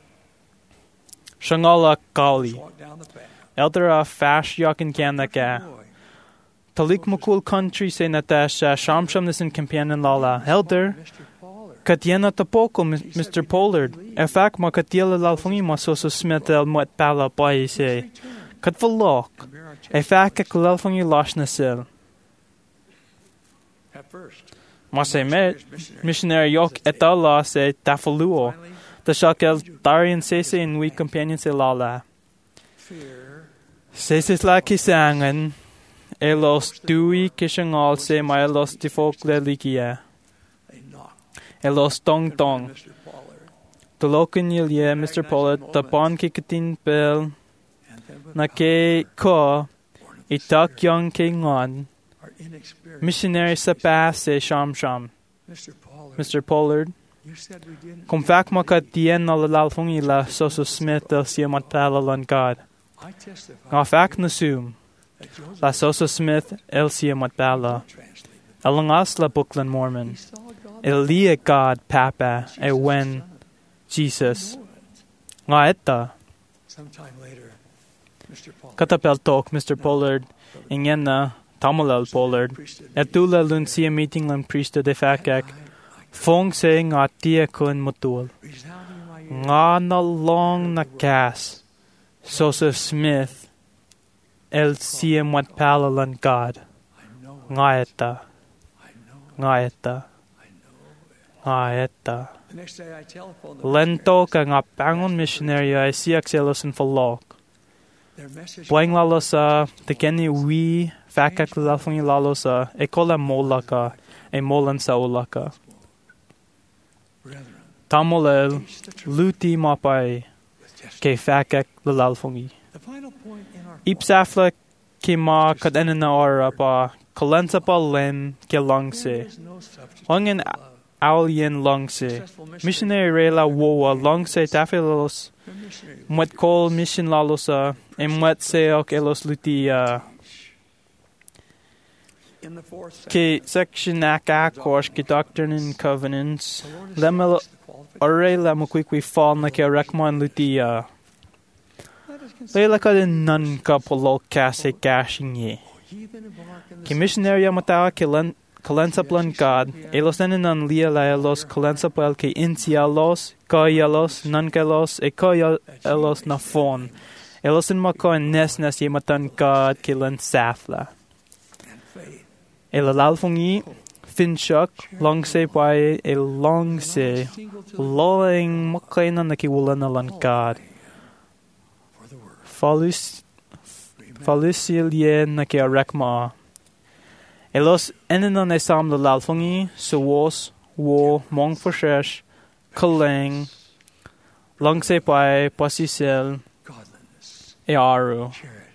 S9: Shangala Kali. Eldera fash yakin kanaka. Talik mukul country se Natasha shamsham nisin companion lala. Elder. Katiena tapoko Mr. Pollard. Efak ma katiela lalfungi ma Sosa Smith el mat bala pai se. Katvalok. Efak ek lalfungi lash nasil. Mase missionary yok etala se tafaluo. The shakel Darian sese in we companion se lala. Sese la kisangan. Elos dui kishangal se ma elos tifokle likia. Elos tong tong. Tolokin yilye Mr. Pollard tapon kikatin pel. Na ke ko itak young king on. Missionary sa pa se sham. Mr. Pollard. Kung fak makatien na lalfungi la Sosa Smith el siya matalalan God. Nga fak nasum. La Sosa Smith el siya matala. Elangas la Bookland Mormon. El liya God papa e wen Jesus. Nga etta. Katapel talk Mr. Pollard. Ingen na Tamulel Pollard. Etula lun siya meeting lang priesthood de fakak. Fong se nga tia kun mutul. Nga na long na kas. Sosa Smith. El siya mat palalan God. Nga etta. Nga etta. Nga etta. Lento ka nga pangon missionary ay siyak selosin falok. Boing lalosa, tekeni wi fakak lalfungi lalosa, ekola molaka, e molan sa ulaka. Tamolel, luti mapai, ke fakak lalfungi. Ipsafla ke ma kadenena ora pa, kalensa pa lem ke longse. Hongen aulien longse. Missionary rela woa longse tafelos. Mwet kol mission lalosa, e mwet seok elos lutia. Ke section akakosh ke Doctrine and Covenants, lemel array la mukwikwi fall na ke rekman lutia. Leila ka din nan ka polo kase gashing ye. Ke missionary amatawa ke kalensaplan God, elos nenan lia la elos kalensapel ke insialos, kayalos, nankelos, e kayalos na fon. Elos in mako en nesnes ye matan God ke lensafla. Elalalfungi, finchak, longse pae, e longse, lowing makainan na kiwulan na lan God. Falusilie na ke rekma. Elos eninan e sam le lalfungi, suwos, wo, mong forshesh, kaling, langse pai, pasisel, e aru.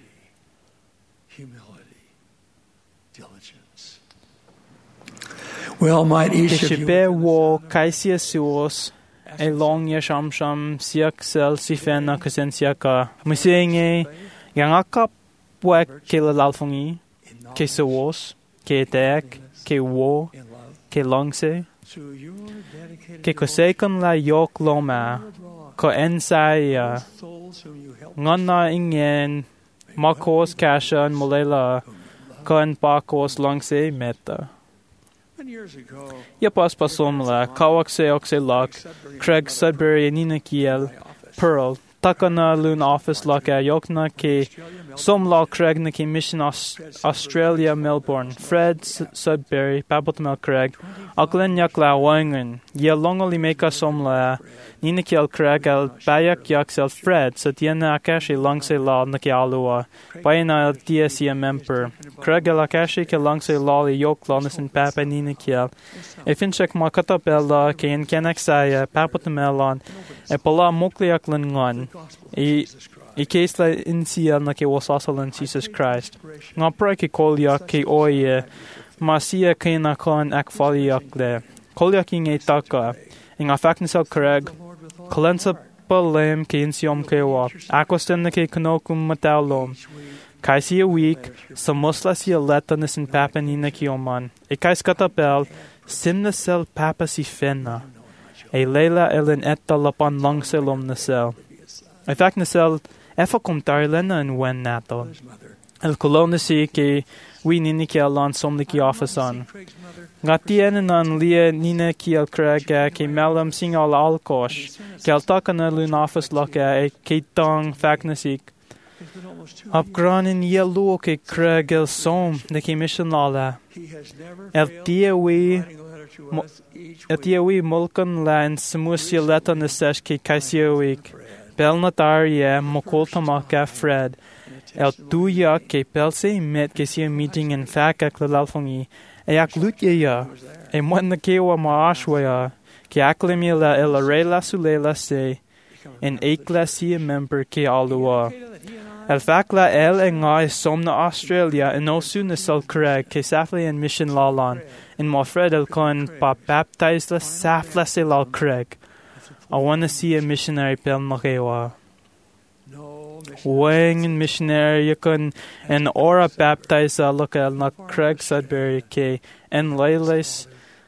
S11: Well, might each of you
S9: Kishipe wo kaisia suos, e long ya sham siak sel si fena kasen siaka. Musinge, yangaka wek ke le lalfungi, ke suos, ke tek, ke wo, ke longse, ke kosekon la yok loma, ko ensaya, ngana ingen, makos kasha and molela, ko en pakos longse meta. Yapas pasomla, kawakse okse lak, Craig Sudbury Nina Kiel, Pearl, Takana Loon Office Laka Yokna Ke, Somla Craig Niki Mission Australia Melbourne, Fred Sudbury, Papotamel Craig, Auckland Yakla Wangan, Yalongoli Meka Somla, Nina Kiel Craig Al Bayak Yaksel Fred, Satiana Akashi Longse La Naki Alua, Bayana DSE Member, Craig Al Akashi Ke Longse Lali Yok Lonis Papa Nina Kiel, Efinchek Makata Bella, Ke in Kenaksaya, Papotamelon, Epola Mokliak Lingon, E case la insia na ke wasasalan Jesus Christ. Nga pra ke kolya ke oye, masia ke na kon ak faliak le. Kolya king e taka, nga faknisal Craig, kalensa palem ke insiom ke wa, akostem na ke kanokum matalom. Kaisi a week, sa musla si aleta nisin papa ni na kioman. E kais katapel, simna sel papa si fenna. E leila elen etta lapan langselom na sel. E faknisal, Efakum tarlena en wen nato. El kolonisi ke we nini ke alan somni ki officean. Gatien nan lia nina ki el Craig ke melam sing al alkosh. Ke al takana lun office loka e ke tong faknisik. Upgranin yelu ke Craig el som ne ke mission lala. El tia we mulkan lan smusia leta nesesh ke kaisia week. Belnataria mokoltamaka Fred. El tuya ke pelse met ke sia meeting in faka klalfongi. E ak lutya e mwana kewa maashwaya ke aklemila el rela sulela se en ekla sia member ke alua. El fakla el nga somna Australia en osu nesal Craig ke safle en mission lalan en mo Fred el kon pa baptized la safla se lal Craig. I want to see a missionary pel makewa. Wang and missionary yakun and ora baptize look at na Craig Sudbury ke en Lailis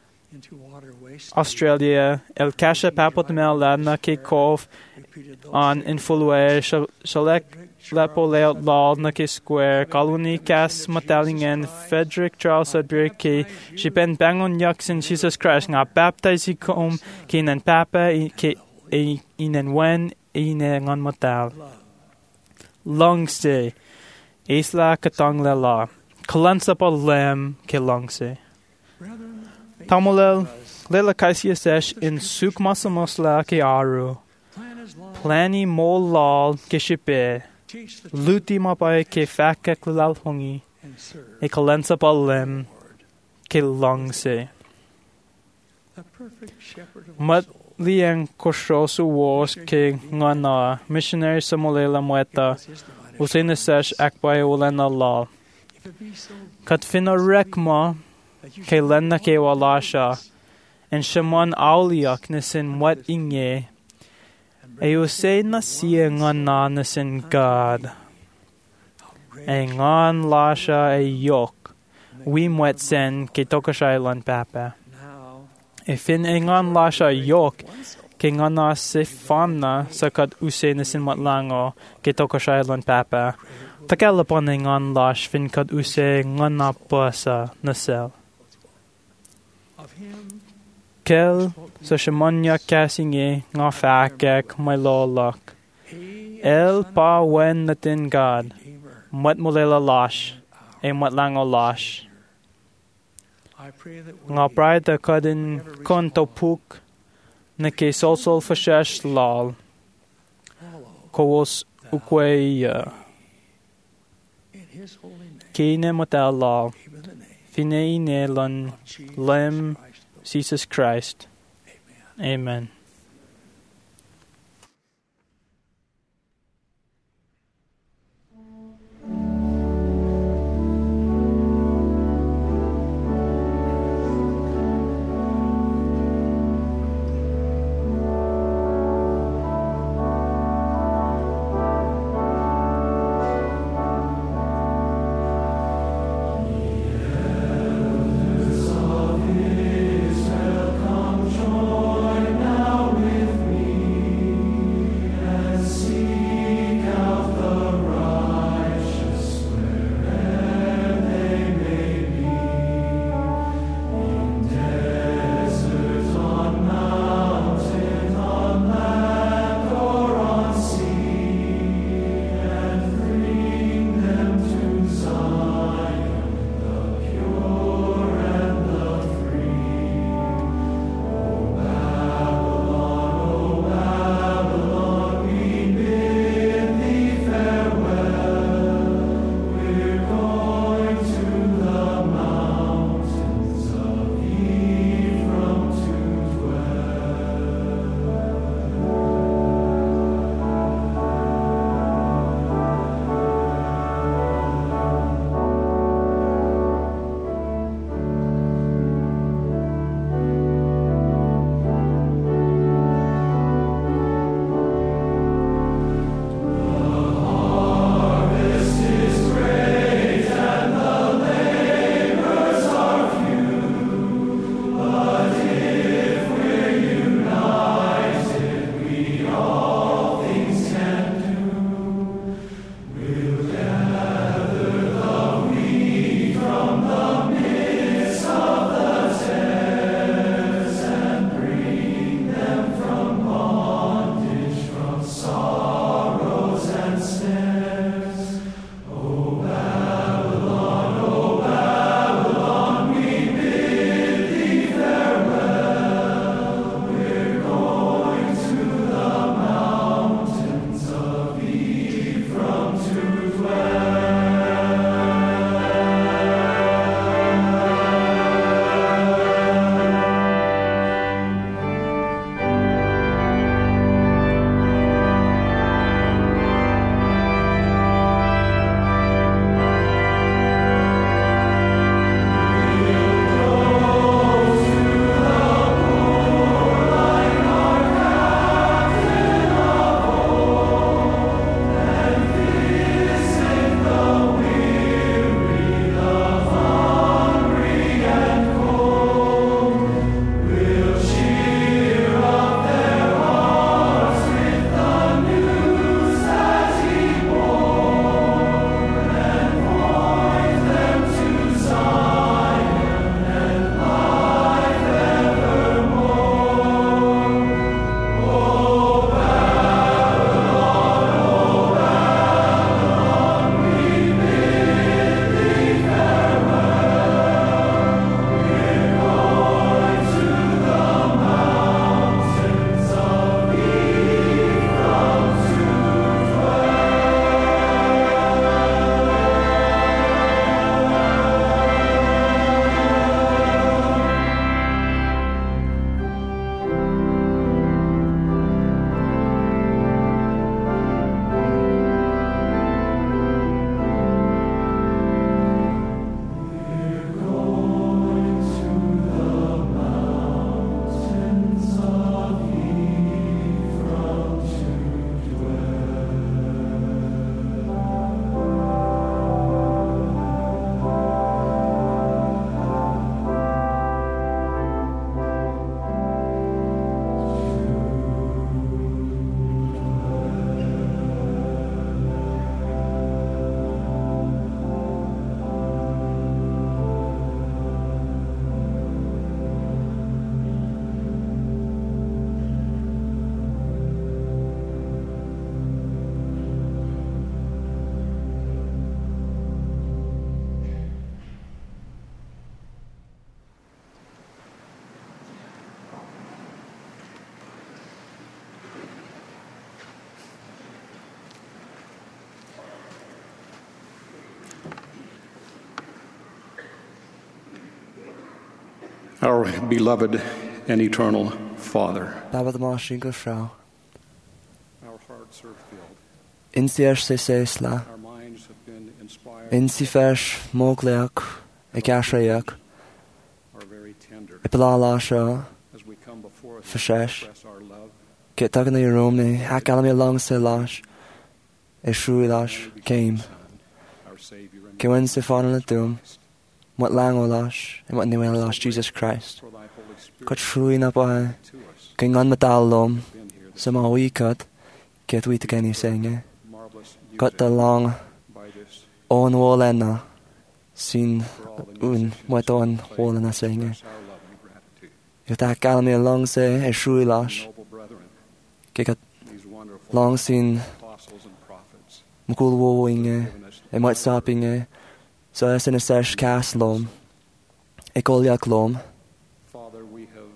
S9: Australia el kasha papotamel ladna ke kov on influwe shalek lepo layout law na ke square colony cas matalingen Frederick Charles Sudbury ke shipen bangon yaksin Jesus Christ nga baptize kom kinan papa ke inen wen ine ngon matal longse isla katong la kalansa pa lem ke longse tamolel lela kaisia sesh in suk masamosla ke aru plani mol lal ke shipe luti mapai ke faka klal hongi e kalansa pa lem ke longse mat liang koshosu was ke ngana missionary samulela mueta usina sesh akbai ulena la kat fina rekma ke lenna ke walasha en shaman auliak nisin wat inge e usena sia ngana nisin God e ngan lasha e yok we mwet sen ke tokashailan papa e fin e ngan lasha yok ke ngana se famna sakat usena sin matlango ke tokashailan papa takalapon e ngan lash fin kad use ngana pasa nasel kel sa shamanya kasinge nga fakek my lolak el pa wen natin God mat mulela lash e matlango lash nga praita kadin kontopuk na ke solsol fashesh lal kowos Ukwe Kine Motala Fine Nelon Lem Jesus Christ. Amen.
S12: Now
S11: Our beloved and eternal Father,
S5: Baba the Marshing go frau.
S10: our hearts are filled.
S5: In sier se sesla.
S10: Our minds have been inspired.
S5: In si fesh mogleach, e gasraach,
S10: Are very tender
S5: e blala seo,
S10: as we come before thee
S5: fashesh.
S10: to express our love.
S5: Get taken to your room, ac alami long se lash, e shrui lash, came.
S10: Our Savior and
S5: Gwen se fan le doom, what lang o lash, and what new lash Jesus Christ.
S10: for thy Holy Spirit
S5: Got shrui na boy,
S10: to us.
S5: ging on medal lom,
S10: Been here this
S5: some we cut, get we to get any saying,
S10: marvelous
S5: got the long
S10: by this
S5: on wall enna, seen
S10: for all the
S5: un
S10: musicians
S5: what on
S10: who
S5: wall enna
S10: express
S5: saying.
S10: our love and gratitude.
S5: Get that alami long say, e shrui lash,
S10: Noble brethren,
S5: get
S10: these wonderful
S5: long seen
S10: apostles and prophets,
S5: mkul woing,
S10: given us
S5: e might stopping, so as in a sesh cast lom, e goliac lom,
S10: Father, we have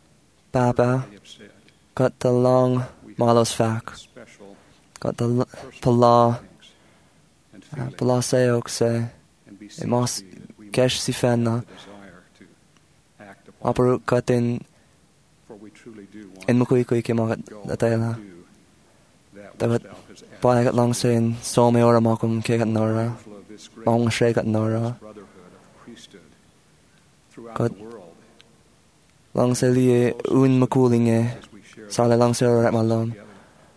S5: Baba,
S10: we have said
S5: got the long malos fac,
S10: special
S5: got the pala,
S10: things and feelings
S5: pala seok say,
S10: and be
S5: e mas
S10: thee that we
S5: kesh si fenna,
S10: the desire to act upon
S5: aparuk got in
S10: for we truly do want
S5: mukui kui ki magat
S10: to go
S5: atayla,
S10: and do that
S5: dagat
S10: which thou hast asked
S5: bai got long saying, so me ora makum ke got nora,
S10: full of this great
S5: mong shay got nora,
S10: brotherhood of priesthood throughout
S5: God.
S10: the world
S5: long say li un makuling
S10: as we share
S5: sale long say ora malom,
S10: together.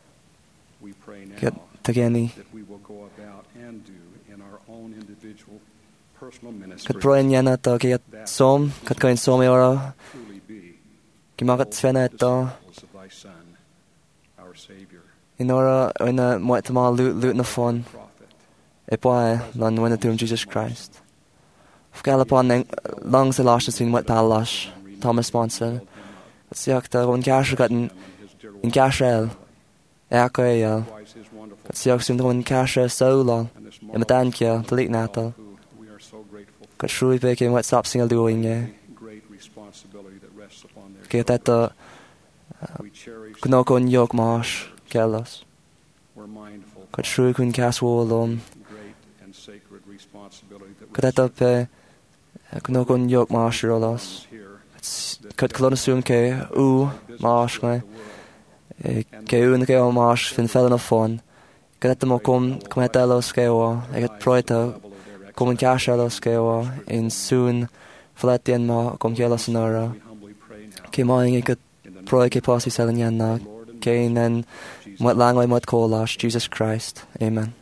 S10: We pray now
S5: get tagani,
S10: that we will go about and do in our own individual personal
S5: got
S10: ministry
S5: broin yana to ke got som, got going so me ora,
S10: truly be
S5: ki magat svena to,
S10: disciples of thy Son, our Savior,
S5: in ora in a mo tama loot na phone.
S10: prophet,
S5: E bai lan wena tum Jesus Christ. Fgal upon long se lash sin wat palash Thomas Sponsor. Siak ta gon cash gotten in cashel. Ekel.
S10: wise his wonderful
S5: Siak sim gon cash so long. E matankia delik natal.
S10: who we are so grateful for
S5: Got shrui beke what stop single doing
S10: the great responsibility that rests upon their
S5: get that the
S10: we cherish
S5: gno gon yok marsh kelos.
S10: we're mindful
S5: Got shrui kun cas wall
S10: great and sacred responsibility that
S5: got that up gno gon yok marsh rolos.
S10: here
S5: Cut clonosum ke u marsh me. Ke un ke o marsh fin fellen of fun. Got mo kom etelos ke o. I got proita kom cashelos ke o in soon flatien ma kom kelos nora. Ke maing I got proi ke pasi selen yan na. Ke nen what lang I might call us Jesus Christ. Amen.